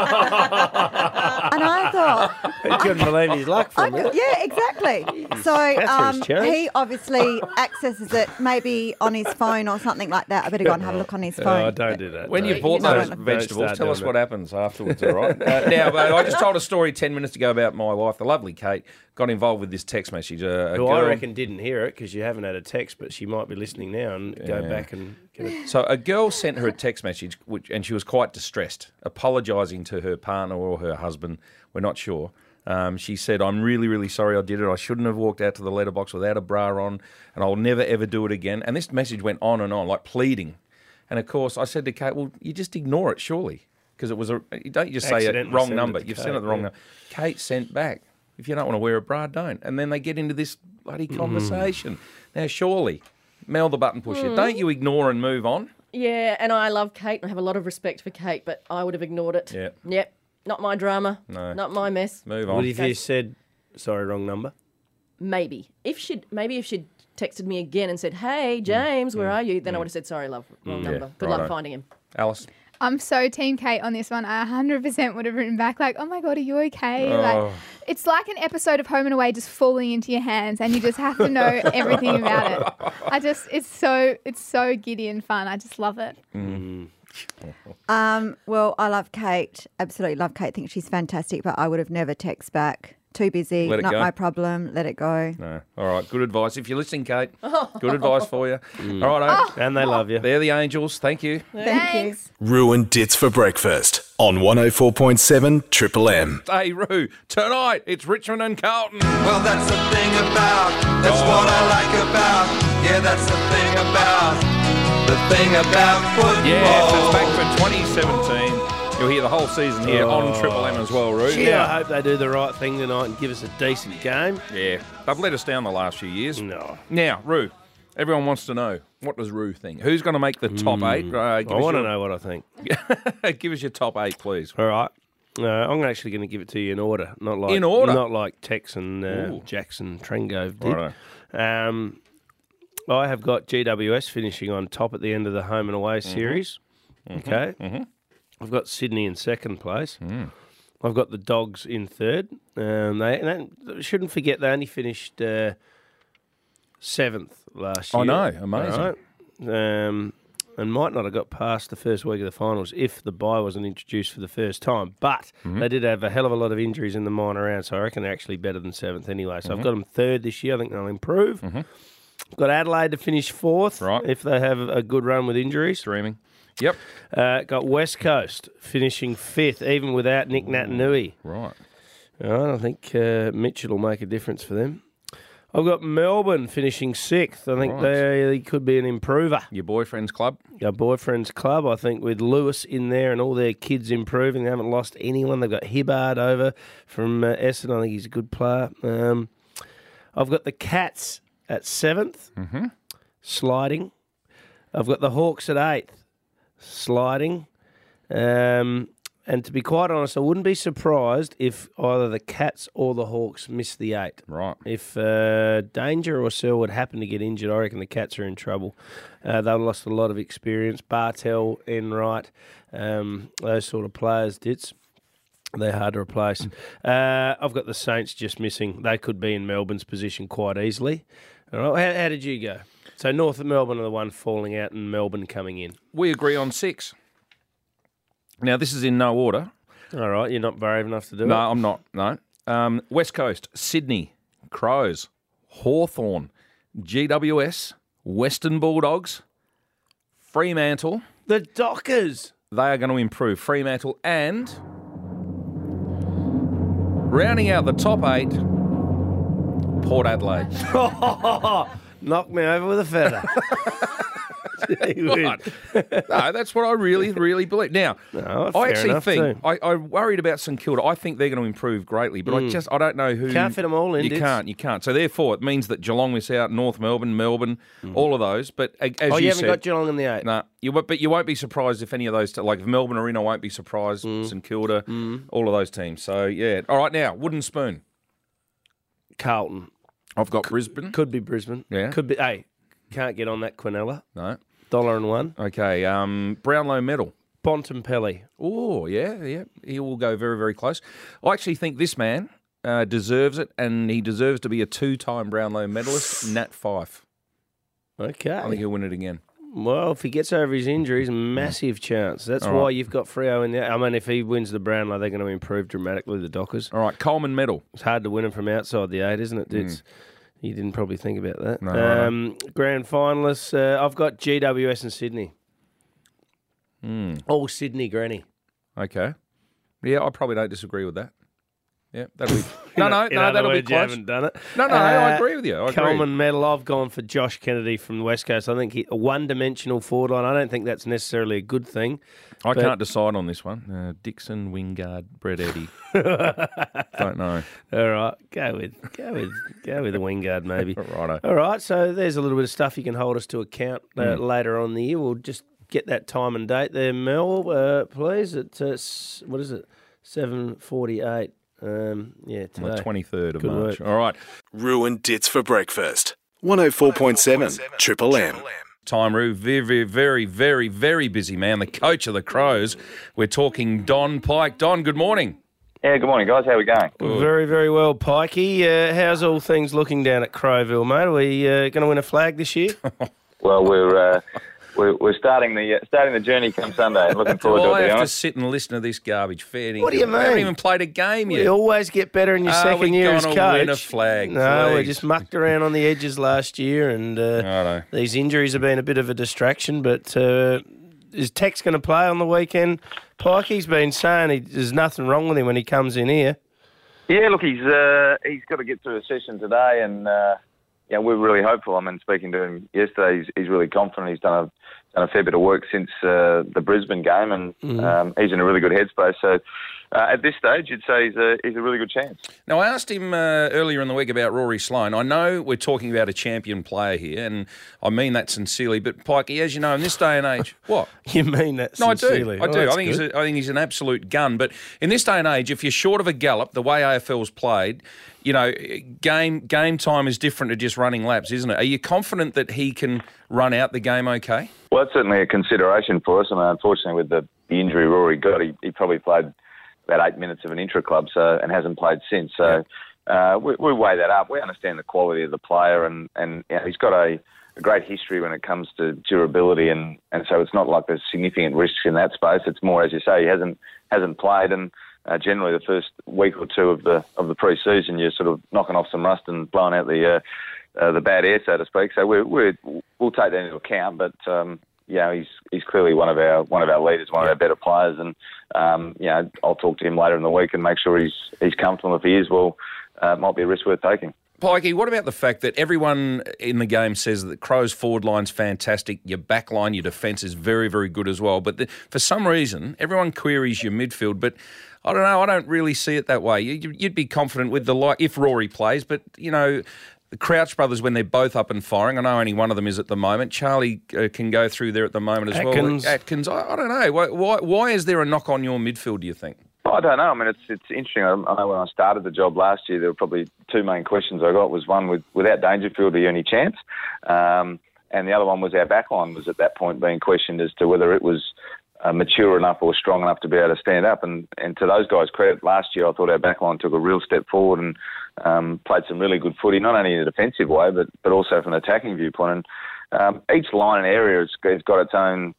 I thought, He couldn't believe his luck from it. yeah, exactly. So Catherine's cherries. he obviously accesses it maybe on his phone or something like that. I better go and have a look on his phone. Oh, don't do that. When Don't. you've bought Don't- those don't vegetables, start tell us doing what that. happens afterwards, all right? Now, I just told a story 10 minutes ago about my wife, the lovely Kate, got involved with this text message. A Who girl, I reckon didn't hear it because you haven't had a text, but she might be listening now and go back and get it. So a girl sent her a text message, and she was quite distressed, apologising to her partner or her husband. We're not sure. She said, "I'm really, really sorry I did it. I shouldn't have walked out to the letterbox without a bra on, and I'll never, ever do it again." And this message went on and on, like pleading. And, of course, I said to Kate, well, you just ignore it, surely, because it was don't you just say a wrong number. You've sent it the wrong number. Kate sent back, if you don't want to wear a bra, don't. And then they get into this bloody conversation. Now, surely, Mel the button pusher, don't you ignore and move on? Yeah, and I love Kate. I have a lot of respect for Kate, but I would have ignored it. Yeah. Yep. Not my drama. No. Not my mess. Move on. What if you said, sorry, wrong number? Maybe. If she'd texted me again and said, "Hey, James, where are you?" Then I would have said, "Sorry, love, wrong number. Good luck finding him." Alice? I'm so Team Kate on this one. I 100% would have written back like, "Oh my God, are you okay?" Like, it's like an episode of Home and Away just falling into your hands, and you just have to know everything about it. It's so giddy and fun. I just love it. Well, I love Kate. Absolutely love Kate. Think she's fantastic, but I would have never text back. Too busy. Let it Not go. my problem. Let it go. No. All right. Good advice. If you're listening, Kate, good advice for you. All right. And they love you. They're the angels. Thank you. Thank you. Ruined Dits for breakfast on 104.7 Triple M. Hey, Roo, tonight it's Richmond and Carlton. Well, that's the thing that's what I like about, yeah, that's the thing about football. Yes, it's back for 2017. You'll hear the whole season here on Triple M as well, Roo. Gee, I hope they do the right thing tonight and give us a decent game. Yeah, they've let us down the last few years. No. Now, Roo, everyone wants to know, what does Roo think? Who's going to make the top 8? I want to know what I think. Give us your top 8, please. All right. I'm actually going to give it to you in order, not like In order? not like Tex and Jackson Trengove did. Righto. I have got GWS finishing on top at the end of the home and away series. Okay. I've got Sydney in second place. I've got the Dogs in third. They shouldn't forget they only finished seventh last year. I know, amazing. Right? And might not have got past the first week of the finals if the bye wasn't introduced for the first time. But they did have a hell of a lot of injuries in the minor round, so I reckon they're actually better than seventh anyway. So I've got them third this year. I think they'll improve. I've got Adelaide to finish fourth if they have a good run with injuries. Streaming. Yep. Got West Coast finishing fifth, even without Nick Natanui. Right. I think Mitchell will make a difference for them. I've got Melbourne finishing sixth. I think they could be an improver. Your boyfriend's club? Your boyfriend's club. I think with Lewis in there and all their kids improving, they haven't lost anyone. They've got Hibbard over from Essendon. I think he's a good player. I've got the Cats at seventh, sliding. I've got the Hawks at eighth. Sliding. And to be quite honest, I wouldn't be surprised if either the Cats or the Hawks miss the 8. Right. If Danger or Selwood happen to get injured, I reckon the Cats are in trouble. They've lost a lot of experience. Bartel, Enright, those sort of players, Dits. They're hard to replace. I've got the Saints just missing. They could be in Melbourne's position quite easily. All right, how did you go? So North of Melbourne are the one falling out and Melbourne coming in. We agree on 6. Now, this is in no order. All right, you're not brave enough to do it? No, I'm not, no. West Coast, Sydney, Crows, Hawthorn, GWS, Western Bulldogs, Fremantle. The Dockers. They are going to improve. Fremantle and rounding out the top 8, Port Adelaide. Knock me over with a feather. Right. No, that's what I really, really believe. Now, I actually think I worried about St Kilda. I think they're going to improve greatly, but I don't know who. Can't fit them all in. You can't. So therefore, it means that Geelong miss out. North Melbourne, all of those. But as you haven't said, got Geelong in the 8. No, but you won't be surprised if any of those, like if Melbourne are in, I won't be surprised. St Kilda, all of those teams. So yeah. All right, now wooden spoon. Carlton. I've got Brisbane. Could be Brisbane. Yeah. Could be. Hey, can't get on that Quinella. No. $1.01. Okay. Brownlow medal. Bontempelli. Oh, yeah. He will go very, very close. I actually think this man deserves it, and he deserves to be a 2-time Brownlow medalist, Nat Fyfe. Okay. I think he'll win it again. Well, if he gets over his injuries, massive chance. That's why you've got Freo in there. I mean, if he wins the Brownlow, they're going to improve dramatically, the Dockers. All right, Coleman medal. It's hard to win him from outside the 8, isn't it? You didn't probably think about that. No, grand finalists, I've got GWS and Sydney. All Sydney, Granny. Okay. Yeah, I probably don't disagree with that. Yeah, that'll be... that'll be close. You haven't done it. No, I agree with you. I agree. Coleman medal, I've gone for Josh Kennedy from the West Coast. I think a one-dimensional forward line. I don't think that's necessarily a good thing. I can't decide on this one. Dixon, Wingard, Brett Eddy. Don't know. All right, go with the Wingard maybe. Righto. All right, so there's a little bit of stuff you can hold us to account later on in the year. We'll just get that time and date there, Mel, please. At what is it? 7:48. Today. The 23rd of March. All right. Ruined Dits for breakfast. 104.7 Triple M. Time, Roo. Very, very, very, very busy man. The coach of the Crows. We're talking Don Pyke. Don, good morning. Yeah, good morning, guys. How are we going? Good. Very, very well, Pikey. How's all things looking down at Crowville, mate? Are we going to win a flag this year? Well, we're starting the journey come Sunday. I'm looking forward to it. I have to sit and listen to this garbage. Fair What do you mean? We haven't even played a game yet. We always get better in your second year as coach. Win a flag, no, please. We just mucked around on the edges last year, and these injuries have been a bit of a distraction. But is Tex going to play on the weekend? Pikey's been saying there's nothing wrong with him when he comes in here. Yeah, look, he's got to get through a session today, and we're really hopeful. I mean, speaking to him yesterday, he's really confident. He's done a fair bit of work since the Brisbane game, and he's in a really good headspace. So at this stage, you'd say he's a really good chance. Now, I asked him earlier in the week about Rory Sloane. I know we're talking about a champion player here, and I mean that sincerely. But Pikey, as you know, in this day and age, what? You mean that sincerely? No, I do. I think he's an absolute gun. But in this day and age, if you're short of a gallop, the way AFL's played, you know, game time is different to just running laps, isn't it? Are you confident that he can run out the game okay? Well, that's certainly a consideration for us. I mean, unfortunately, with the injury Rory got, he probably played about 8 minutes of an intra-club and hasn't played since. So we weigh that up. We understand the quality of the player, and he's got a great history when it comes to durability, and so it's not like there's significant risks in that space. It's more, as you say, he hasn't played, and generally the first week or two of the pre-season, you're sort of knocking off some rust and blowing out the bad air, so to speak. So we'll take that into account, but he's clearly one of our leaders, one of our better players, and I'll talk to him later in the week and make sure he's comfortable. If he is, it might be a risk worth taking. Pikey, what about the fact that everyone in the game says that Crows' forward line's fantastic, your back line, your defence is very, very good as well, but for some reason, everyone queries your midfield, but I don't know, I don't really see it that way. You'd be confident with if Rory plays, but, you know, the Crouch brothers, when they're both up and firing, I know only one of them is at the moment. Charlie can go through there at the moment as well. Atkins, I don't know. Why is there a knock on your midfield, do you think? I don't know. I mean, it's interesting. I know when I started the job last year, there were probably two main questions I got. Was one, without Dangerfield, are you any chance? And the other one was our backline was at that point being questioned as to whether it was mature enough or strong enough to be able to stand up. And to those guys' credit, last year I thought our backline took a real step forward and played some really good footy, not only in a defensive way, but also from an attacking viewpoint. And each line and area has got its own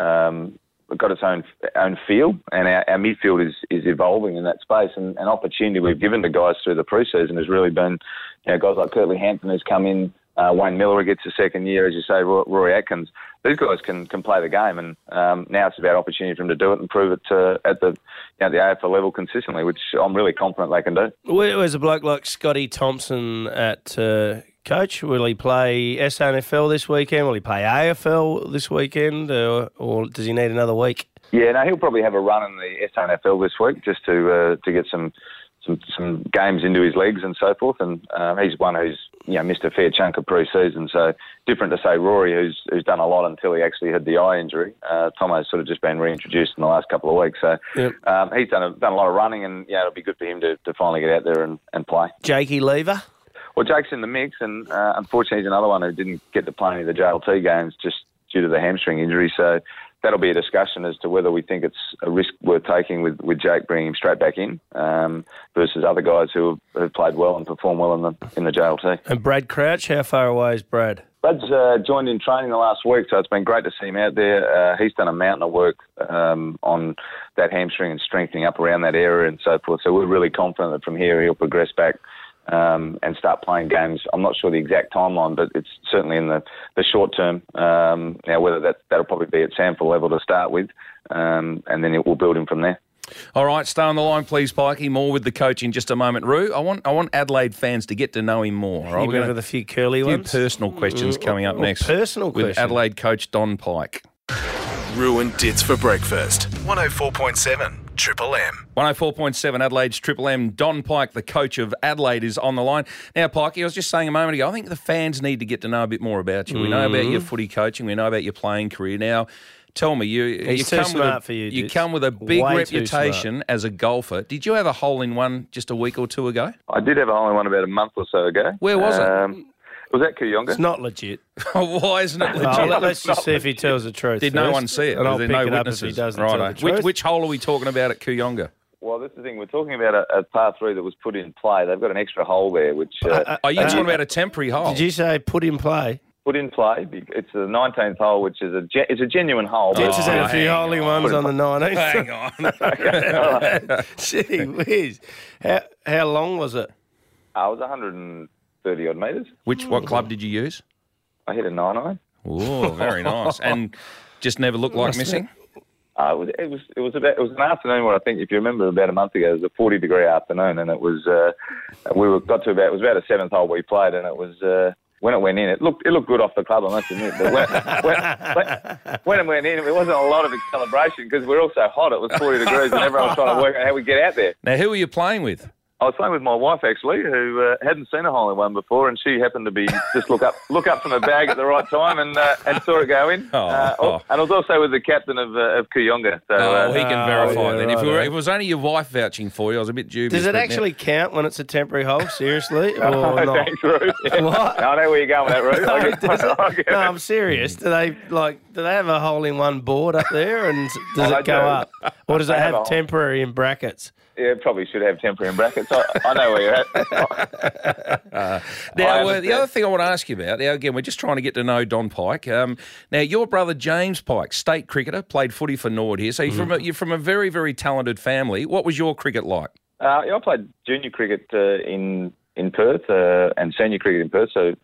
feel, and our midfield is evolving in that space. And an opportunity we've given to guys through the pre-season has really been, guys like Curtly Hampton who's come in, Wayne Miller gets a second year, as you say, Rory Atkins. These guys can play the game, and now it's about opportunity for them to do it and prove it at the AFL level consistently, which I'm really confident they can do. Where's a bloke like Scotty Thompson at coach? Will he play SANFL this weekend? Will he play AFL this weekend, or does he need another week? Yeah, no, he'll probably have a run in the SANFL this week just to get some games into his legs and so forth, and he's one who's missed a fair chunk of pre-season, so different to say Rory who's done a lot until he actually had the eye injury. Tomo's sort of just been reintroduced in the last couple of weeks, so he's done a lot of running, and it'll be good for him to finally get out there and play. Jakey Lever? Well, Jake's in the mix, and unfortunately he's another one who didn't get to play any of the JLT games just due to the hamstring injury, so that'll be a discussion as to whether we think it's a risk worth taking with Jake bringing him straight back in versus other guys who have played well and performed well in the JLT. And Brad Crouch, how far away is Brad? Brad's joined in training the last week, so it's been great to see him out there. He's done a mountain of work on that hamstring and strengthening up around that area and so forth. So we're really confident that from here he'll progress back and start playing games. I'm not sure the exact timeline, but it's certainly in the short term. Now, whether that'll probably be at sample level to start with, and then it will build him from there. All right, stay on the line, please, Pikey. More with the coach in just a moment. Roo, I want Adelaide fans to get to know him more. Right? We're going to have a few curly ones. A few personal questions coming up next. Personal with questions. Adelaide coach Don Pike. Ruined Dits for breakfast. 104.7 Triple M. 104.7 Adelaide's Triple M. Don Pike, the coach of Adelaide, is on the line. Now, Pikey, I was just saying a moment ago, I think the fans need to get to know a bit more about you. We know about your footy coaching. We know about your playing career. Now, tell me, you come with a big reputation as a golfer. Did you have a hole-in-one just a week or two ago? I did have a hole-in-one about a month or so ago. Where was it? Was that Kooyonga? It's not legit. Why isn't it legit? Let's just see if he tells the truth. Did no one see it? And I'll there pick no it witnesses? up if he doesn't tell the truth. Which hole are we talking about at Kooyonga? Well, that's the thing. We're talking about a par 3 that was put in play. They've got an extra hole there, which... are you talking about a temporary hole? Did you say put in play? Put in play. It's the 19th hole, which is a genuine hole. Jets has had a few holy-ones on the 19th. Hang on. Okay, Gee whiz. How long was it? It was 130-odd metres. What club did you use? I hit a 9-iron. Oh, very nice. And just never looked like missing? It was an afternoon where I think, if you remember, about a month ago, it was a 40-degree afternoon, and it was it was about a 7th hole we played, and it was when it went in, it looked good off the club, I must admit. But when it went in, it wasn't a lot of celebration because we were all so hot. It was 40 degrees, and everyone was trying to work out how we get out there. Now, who were you playing with? I was playing with my wife, actually, who hadn't seen a hole-in-one before, and she happened to be just look up from her bag at the right time and saw it go in. And I was also with the captain of Kooyonga. So, he can verify then. If it was only your wife vouching for you, I was a bit dubious. Does it actually count when it's a temporary hole, seriously? Or not? Thanks, Roo. Yeah. What? No, I know where you're going with that, Roo. No, I'm serious. Do they have a hole-in-one board up there, and does it go up? Or does it have temporary in brackets? Yeah, probably should have temporary in brackets. I know where you're at. Now, the other thing I want to ask you about, now again, we're just trying to get to know Don Pike. Now, your brother James Pike, state cricketer, played footy for Nord here. So you're from a very, very talented family. What was your cricket like? I played junior cricket in Perth and senior cricket in Perth. So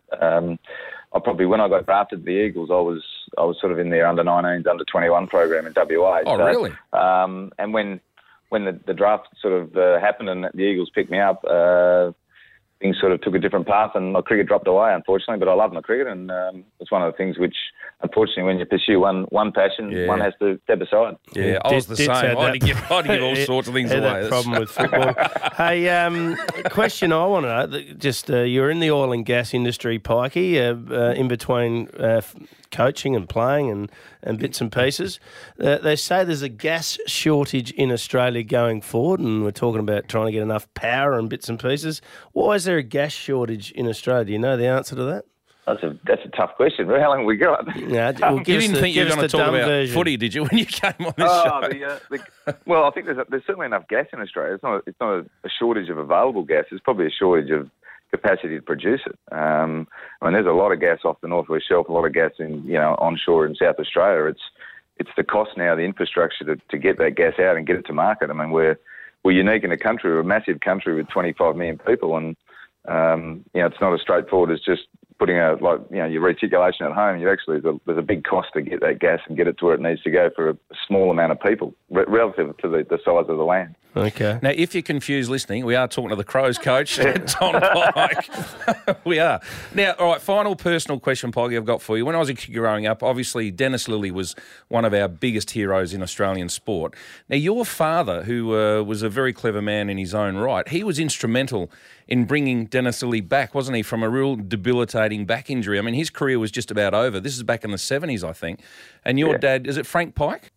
I probably, when I got drafted to the Eagles, I was sort of in their under-19s, under-21 program in WA. Oh, really? And when the draft sort of happened and the Eagles picked me up, things sort of took a different path and my cricket dropped away, unfortunately. But I love my cricket, and it's one of the things which, unfortunately, when you pursue one passion, one has to step aside. Yeah, I was the same. I had to give all sorts of things away. That problem with football. Hey, question I want to know, just you're in the oil and gas industry, Pikey, in between coaching and playing and bits and pieces. They say there's a gas shortage in Australia going forward, and we're talking about trying to get enough power and bits and pieces. Why is there a gas shortage in Australia? Do you know the answer to that? That's a tough question. How long have we got? Yeah, you didn't think you were going to talk about footy, did you, when you came on this show? Well, I think there's certainly enough gas in Australia. It's not a shortage of available gas. It's probably a shortage of capacity to produce it. I mean, there's a lot of gas off the Northwest Shelf, a lot of gas in onshore in South Australia. It's the cost now, the infrastructure to get that gas out and get it to market. I mean, we're unique in a country. We're a massive country with 25 million people, and it's not as straightforward as just putting your reticulation at home. There's a big cost to get that gas and get it to where it needs to go for a small amount of people relative to the size of the land. Okay. Now, if you're confused listening, we are talking to the Crows coach, Don Pike. We are. Now, all right, final personal question, Pike, I've got for you. When I was a kid growing up, obviously Dennis Lilly was one of our biggest heroes in Australian sport. Now, your father, who was a very clever man in his own right, he was instrumental in bringing Dennis Lilly back, wasn't he, from a real debilitating back injury. I mean, his career was just about over. This is back in the 70s, I think. And your dad, is it Frank Pike? Yep.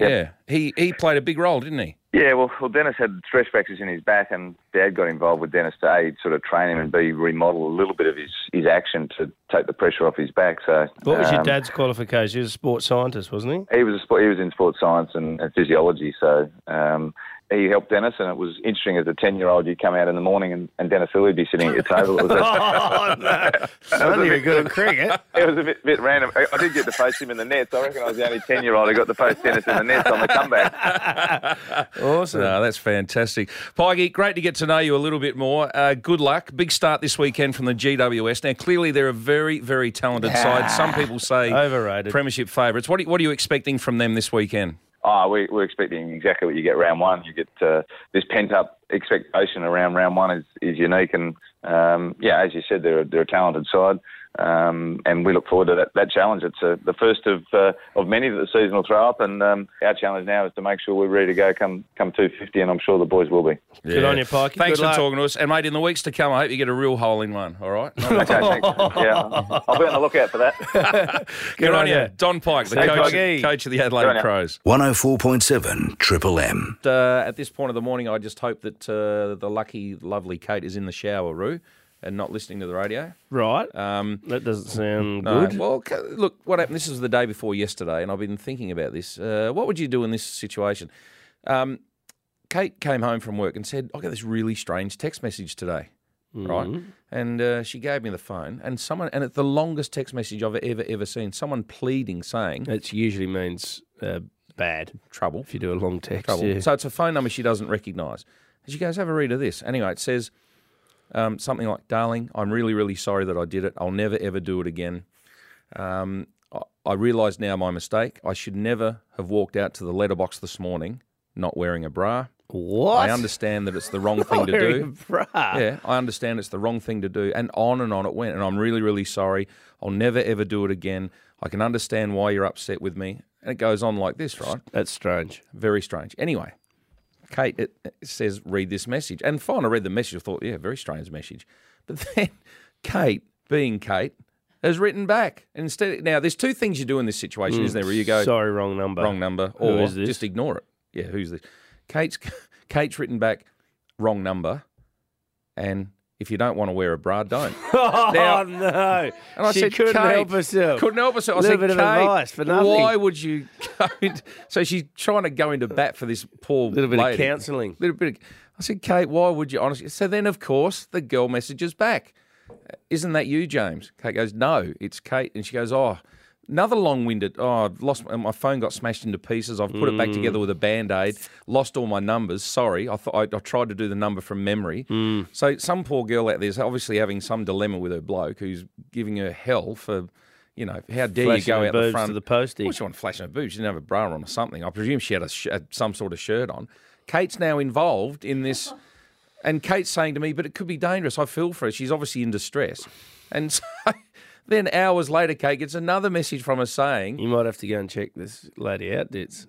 Yeah. He played a big role, didn't he? Yeah, well, Dennis had stress fractures in his back, and Dad got involved with Dennis to A, sort of train him, and B, remodel a little bit of his action to take the pressure off his back. So, what was your dad's qualification? He was a sports scientist, wasn't he? He was in sports science and physiology. So he helped Dennis, and it was interesting as a 10-year-old, you'd come out in the morning and Dennis Hill would be sitting at your table. It was Only you're good at cricket. It was a bit random. I did get to face him in the nets. I reckon I was the only 10-year-old who got to face Dennis in the nets on the comeback. Awesome. No, that's fantastic. Pikey, great to get to know you a little bit more. Good luck. Big start this weekend from the GWS. Now, clearly they're a very, very talented side. Some people say overrated. Premiership favourites. What are you expecting from them this weekend? We're expecting exactly what you get round one. You get this pent-up expectation around round one is unique. And, as you said, they're a talented side. And we look forward to that challenge. It's the first of many that the season will throw up. And our challenge now is to make sure we're ready to go come 250, and I'm sure the boys will be. Yeah. Good on you, Pikey. Thanks for talking to us. And, mate, in the weeks to come, I hope you get a real hole in one, all right? Okay, thanks. Yeah, I'll be on the lookout for that. Good on you. Don Pike, the coach of the Adelaide Crows. 104.7 Triple M. At this point of the morning, I just hope that the lucky, lovely Kate is in the shower, Roo, and not listening to the radio. Right. That doesn't sound good. Well, look, what happened, this was the day before yesterday, and I've been thinking about this. What would you do in this situation? Kate came home from work and said, I got this really strange text message today, right? And she gave me the phone, and it's the longest text message I've ever seen, someone pleading, saying... It usually means bad. Trouble. If you do a long text. Trouble. Yeah. So it's a phone number she doesn't recognise. And she goes, have a read of this. Anyway, it says... something like, darling, I'm really, really sorry that I did it. I'll never, ever do it again. I realise now my mistake. I should never have walked out to the letterbox this morning not wearing a bra. What? I understand that it's the wrong thing to Wearing do. a bra? Yeah, I understand it's the wrong thing to do. And on it went. And I'm really, really sorry. I'll never, ever do it again. I can understand why you're upset with me. And it goes on like this, right? That's strange. Very strange. Anyway. Kate, it says, read this message. And fine, I read the message. I thought, yeah, very strange message. But then Kate, being Kate, has written back. And instead, now, there's two things you do in this situation, isn't there, where you go... Sorry, wrong number. Wrong number. Or just ignore it. Yeah, who's this? Kate's written back, wrong number, and if you don't want to wear a bra, don't. Now, no. And I said, couldn't help herself. Couldn't help herself. I said, bit of advice for nothing. Why would you go So she's trying to go into bat for this poor little bit lady. of counselling. I said, Kate, why would you honestly? So then, of course, the girl messages back. Isn't that you, James? Kate goes, no, it's Kate. And she goes, another long-winded, I've lost, my phone got smashed into pieces. I've put it back together with a Band-Aid, lost all my numbers. Sorry, I tried to do the number from memory. So some poor girl out there is obviously having some dilemma with her bloke who's giving her hell for, how dare you go out the front. To the postie. Well, she wasn't flashing her boobs. She didn't have a bra on or something. I presume she had some sort of shirt on. Kate's now involved in this, and Kate's saying to me, but it could be dangerous. I feel for her. She's obviously in distress. And so... Then hours later, Kate gets another message from her saying... You might have to go and check this lady out, Ditz.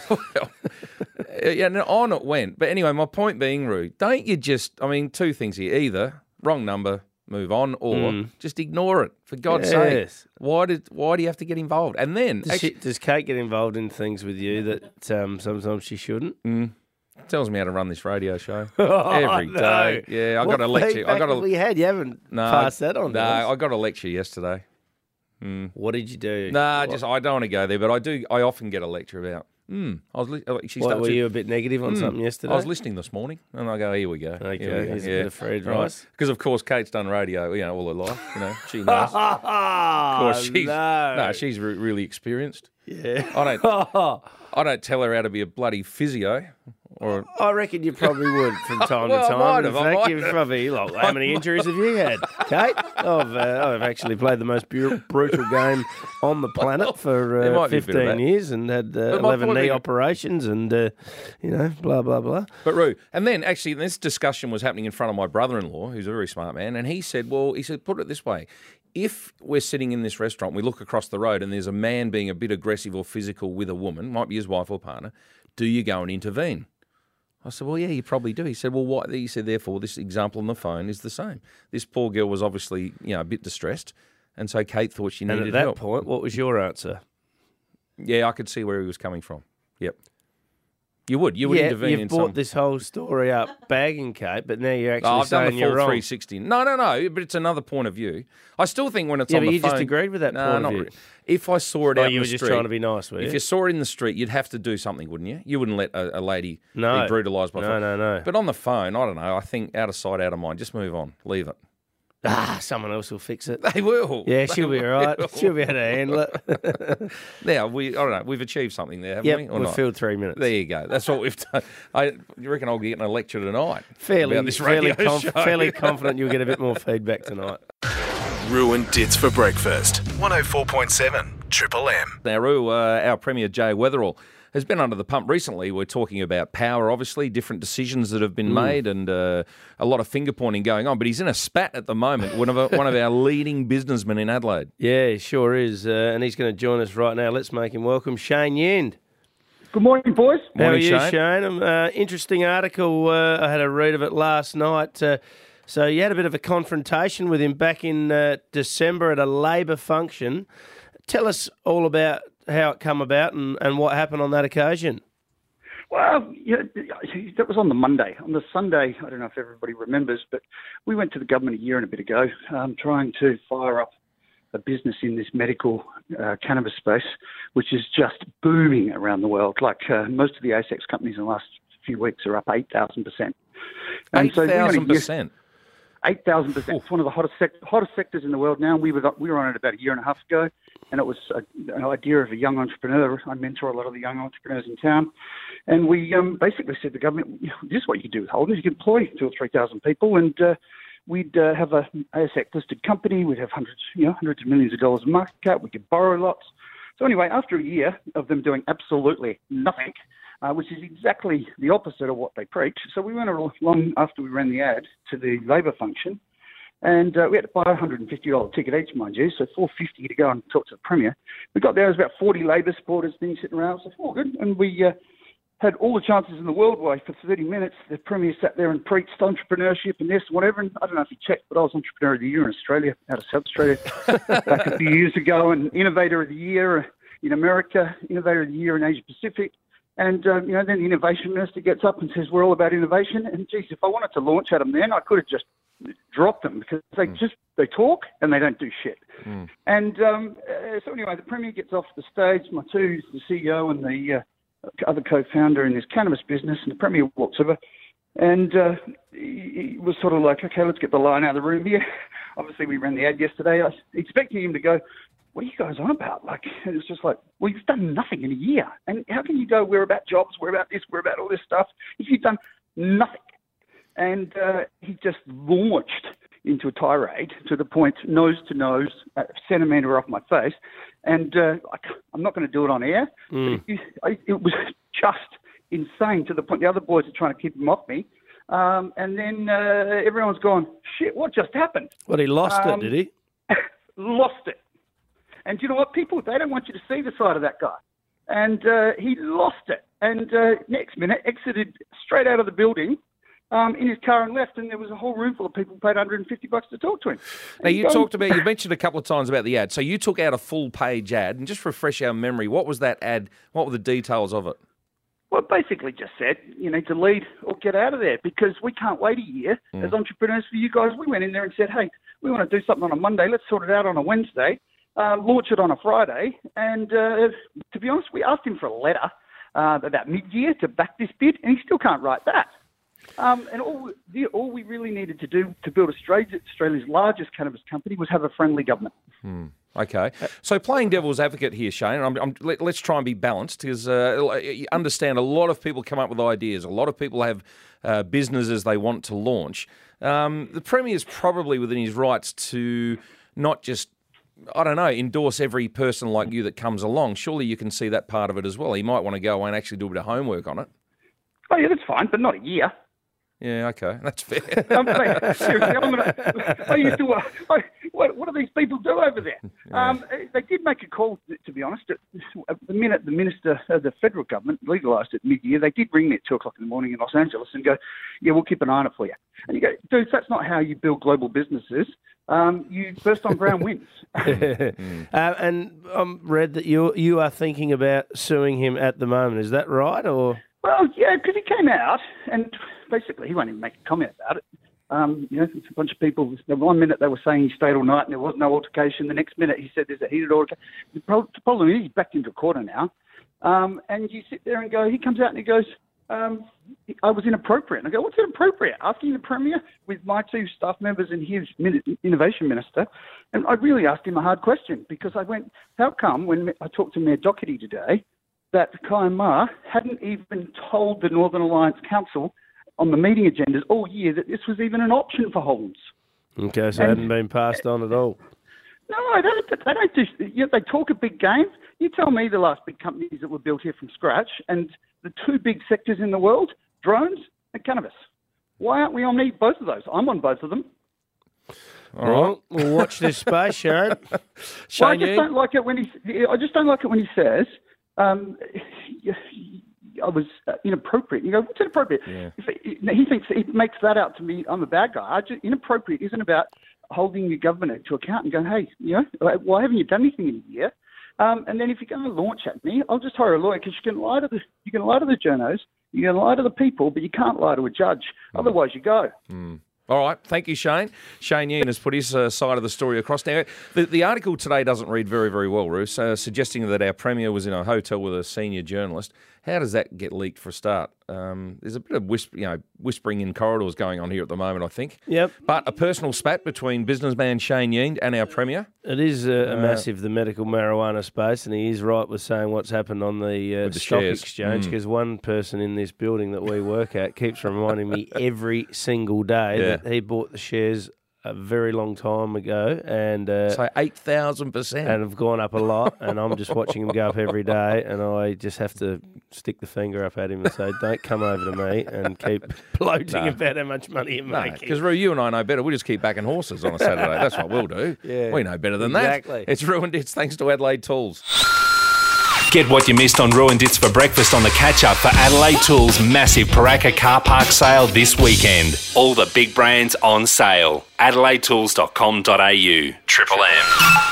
And on it went. But anyway, my point being, Roo, don't you just... two things here. Either wrong number, move on, or just ignore it. For God's sake. Why do you have to get involved? And then... Does Kate get involved in things with you that sometimes she shouldn't? Tells me how to run this radio show every day. Yeah, I got a lecture. You haven't passed that on. No, I got a lecture yesterday. What did you do? I don't want to go there, but I do. I often get a lecture about. Were you a bit negative on something yesterday? I was listening this morning, and I go, here we go. Okay, here's a bit of free advice. Because of course Kate's done radio, all her life. She knows. Of course, she's really experienced. Yeah, I don't tell her how to be a bloody physio. I reckon you probably would from time to time. In fact, you've probably how many injuries have you had, Kate? I've actually played the most brutal game on the planet for 15 years and had 11 knee operations and blah blah blah. But Roo, and then actually this discussion was happening in front of my brother-in-law, who's a very smart man, and he said, put it this way. If we're sitting in this restaurant, we look across the road and there's a man being a bit aggressive or physical with a woman, might be his wife or partner, do you go and intervene? I said, well, yeah, you probably do. He said, well, what? He said, therefore, this example on the phone is the same. This poor girl was obviously, a bit distressed, and so Kate thought she needed help. And at that point, what was your answer? Yeah, I could see where he was coming from. Yep. You would intervene you've in brought some... this whole story up, bagging Kate, but now you're actually I've done saying the you're full wrong. 360. No, but it's another point of view. I still think when it's Yeah, on but the you phone... just agreed with that point of view. If I saw it Oh, out in you the were street... just trying to be nice, were you? If you saw it in the street, you'd have to do something, wouldn't you? You wouldn't let a lady No. be brutalised by phone. No. But on the phone, I don't know. I think out of sight, out of mind. Just move on. Leave it. Someone else will fix it. They will. Yeah, They she'll be all right. will. She'll be able to handle it. Now, I don't know. We've achieved something there, haven't we? Or we've not? filled 3 minutes. There you go. That's what we've done. You reckon I'll get getting a lecture tonight? Fairly about this radio show. fairly confident you'll get a bit more feedback tonight. Ruined Tits for Breakfast. 104.7 Triple M. Now, our Premier Jay Weatherall has been under the pump recently. We're talking about power, obviously, different decisions that have been made and a lot of finger-pointing going on. But he's in a spat at the moment, one of our leading businessmen in Adelaide. Yeah, he sure is. And he's going to join us right now. Let's make him welcome Shane Yend. Good morning, boys. How are you, Shane? Interesting article. I had a read of it last night. So you had a bit of a confrontation with him back in December at a Labor function. Tell us all about how it come about and what happened on that occasion. Well, that was on the Monday. On the Sunday, I don't know if everybody remembers, but we went to the government a year and a bit ago trying to fire up a business in this medical cannabis space, which is just booming around the world. Like most of the ASX companies in the last few weeks are up 8,000%. 8,000%? 8,000%. It's one of the hottest sectors in the world now. We were on it about a year and a half ago, and it was an idea of a young entrepreneur. I mentor a lot of the young entrepreneurs in town, and we basically said to the government, this is what you can do with holdings. You can employ 2,000 or 3,000 people, and we'd have a ASX-listed company. We'd have hundreds of millions of dollars of market cap. We could borrow lots. So anyway, after a year of them doing absolutely nothing, which is exactly the opposite of what they preach. So we went along after we ran the ad to the Labor function, and we had to buy a $150 ticket each, mind you, so $450 to go and talk to the Premier. We got there, there was about 40 Labor supporters then sitting around, so all good, and we had all the chances in the world away for 30 minutes. The Premier sat there and preached entrepreneurship and this, whatever, and I don't know if he checked, but I was Entrepreneur of the Year in Australia, out of South Australia, back a few years ago, and Innovator of the Year in America, Innovator of the Year in Asia Pacific. And, then the Innovation Minister gets up and says, we're all about innovation. And, geez, if I wanted to launch at them then, I could have just dropped them because they talk and they don't do shit. And so anyway, the Premier gets off the stage, my two, the CEO and the other co-founder in this cannabis business, and the Premier walks over and he was sort of like, okay, let's get the line out of the room here. Obviously, we ran the ad yesterday. I was expecting him to go, what are you guys on about? Like, it was just like, well, you've done nothing in a year. And how can you go, we're about jobs, we're about this, we're about all this stuff, if you've done nothing? And he just launched into a tirade to the point, nose to nose, a centimetre off my face. And I'm not going to do it on air. But it was just insane to the point the other boys are trying to keep him off me. And then everyone's gone, shit, what just happened? Well, he lost it, did he? Lost it. And do you know what, people, they don't want you to see the side of that guy. And he lost it. And next minute, exited straight out of the building in his car and left, and there was a whole room full of people who paid $150 to talk to him. Now, you mentioned a couple of times about the ad. So you took out a full-page ad, and just refresh our memory, what was that ad? What were the details of it? Well, it basically just said, you need to lead or get out of there because we can't wait a year as entrepreneurs for you guys. We went in there and said, hey, we want to do something on a Monday. Let's sort it out on a Wednesday. Launch it on a Friday, and to be honest, we asked him for a letter about mid-year to back this bid, and he still can't write that. And all we really needed to do to build Australia's largest cannabis company was have a friendly government. Okay. So playing devil's advocate here, Shane, let's try and be balanced because you understand a lot of people come up with ideas. A lot of people have businesses they want to launch. The Premier is probably within his rights to not just endorse every person like you that comes along. Surely you can see that part of it as well. He might want to go away and actually do a bit of homework on it. Oh, yeah, that's fine, but not a year. Yeah, okay, that's fair. Seriously, I used to. What do these people do over there? They did make a call, to be honest. The minute the minister of the federal government legalised it mid-year, they did ring me at 2:00 in the morning in Los Angeles and go, "Yeah, we'll keep an eye on it for you." And you go, "Dudes, that's not how you build global businesses. You first on ground wins." And read that you are thinking about suing him at the moment. Is that right, or? Well, yeah, because he came out and basically he won't even make a comment about it. It's a bunch of people. The 1 minute they were saying he stayed all night and there was no altercation. The next minute he said there's a heated altercation. The problem is he's backed into a corner now. And you sit there and go, he comes out and he goes, I was inappropriate. And I go, what's inappropriate? Asking the Premier with my two staff members and his Innovation Minister. And I really asked him a hard question because I went, how come when I talked to Mayor Doherty today that KMR hadn't even told the Northern Alliance Council on the meeting agendas all year that this was even an option for Holmes? Okay, so it hadn't been passed on at all. No, they don't just. They talk a big game. You tell me the last big companies that were built here from scratch and the two big sectors in the world, drones and cannabis. Why aren't we on both of those? I'm on both of them. All right, we'll watch this space, Sharon. I just don't like it when he says. I was inappropriate. You go, what's inappropriate? Yeah. He thinks he makes that out to me. I'm a bad guy. Inappropriate isn't about holding your government to account and going, hey, why haven't you done anything in a year? And then if you're going to launch at me, I'll just hire a lawyer because you can lie to the journos, you can lie to the people, but you can't lie to a judge. Otherwise, you go. All right, thank you, Shane. Shane Yean has put his side of the story across. Now, the article today doesn't read very, very well, Roos, suggesting that our Premier was in a hotel with a senior journalist. How does that get leaked for a start? There's a bit of whispering in corridors going on here at the moment, I think. Yep. But a personal spat between businessman Shane Yean and our Premier. It is a massive, the medical marijuana space, and he is right with saying what's happened on the stock exchange, because one person in this building that we work at keeps reminding me every single day that he bought the shares a very long time ago, and so 8,000%, and have gone up a lot. And I'm just watching him go up every day, and I just have to stick the finger up at him and say, "Don't come over to me and keep gloating about how much money you're making." Because Roo, you and I know better. We just keep backing horses on a Saturday. That's what we'll do. Yeah, we know better than exactly. that. It's Ruined It's thanks to Adelaide Tools. Get what you missed on Ruined It's for breakfast on the catch-up for Adelaide Tools' massive Paraka car park sale this weekend. All the big brands on sale. AdelaideTools.com.au. Triple M.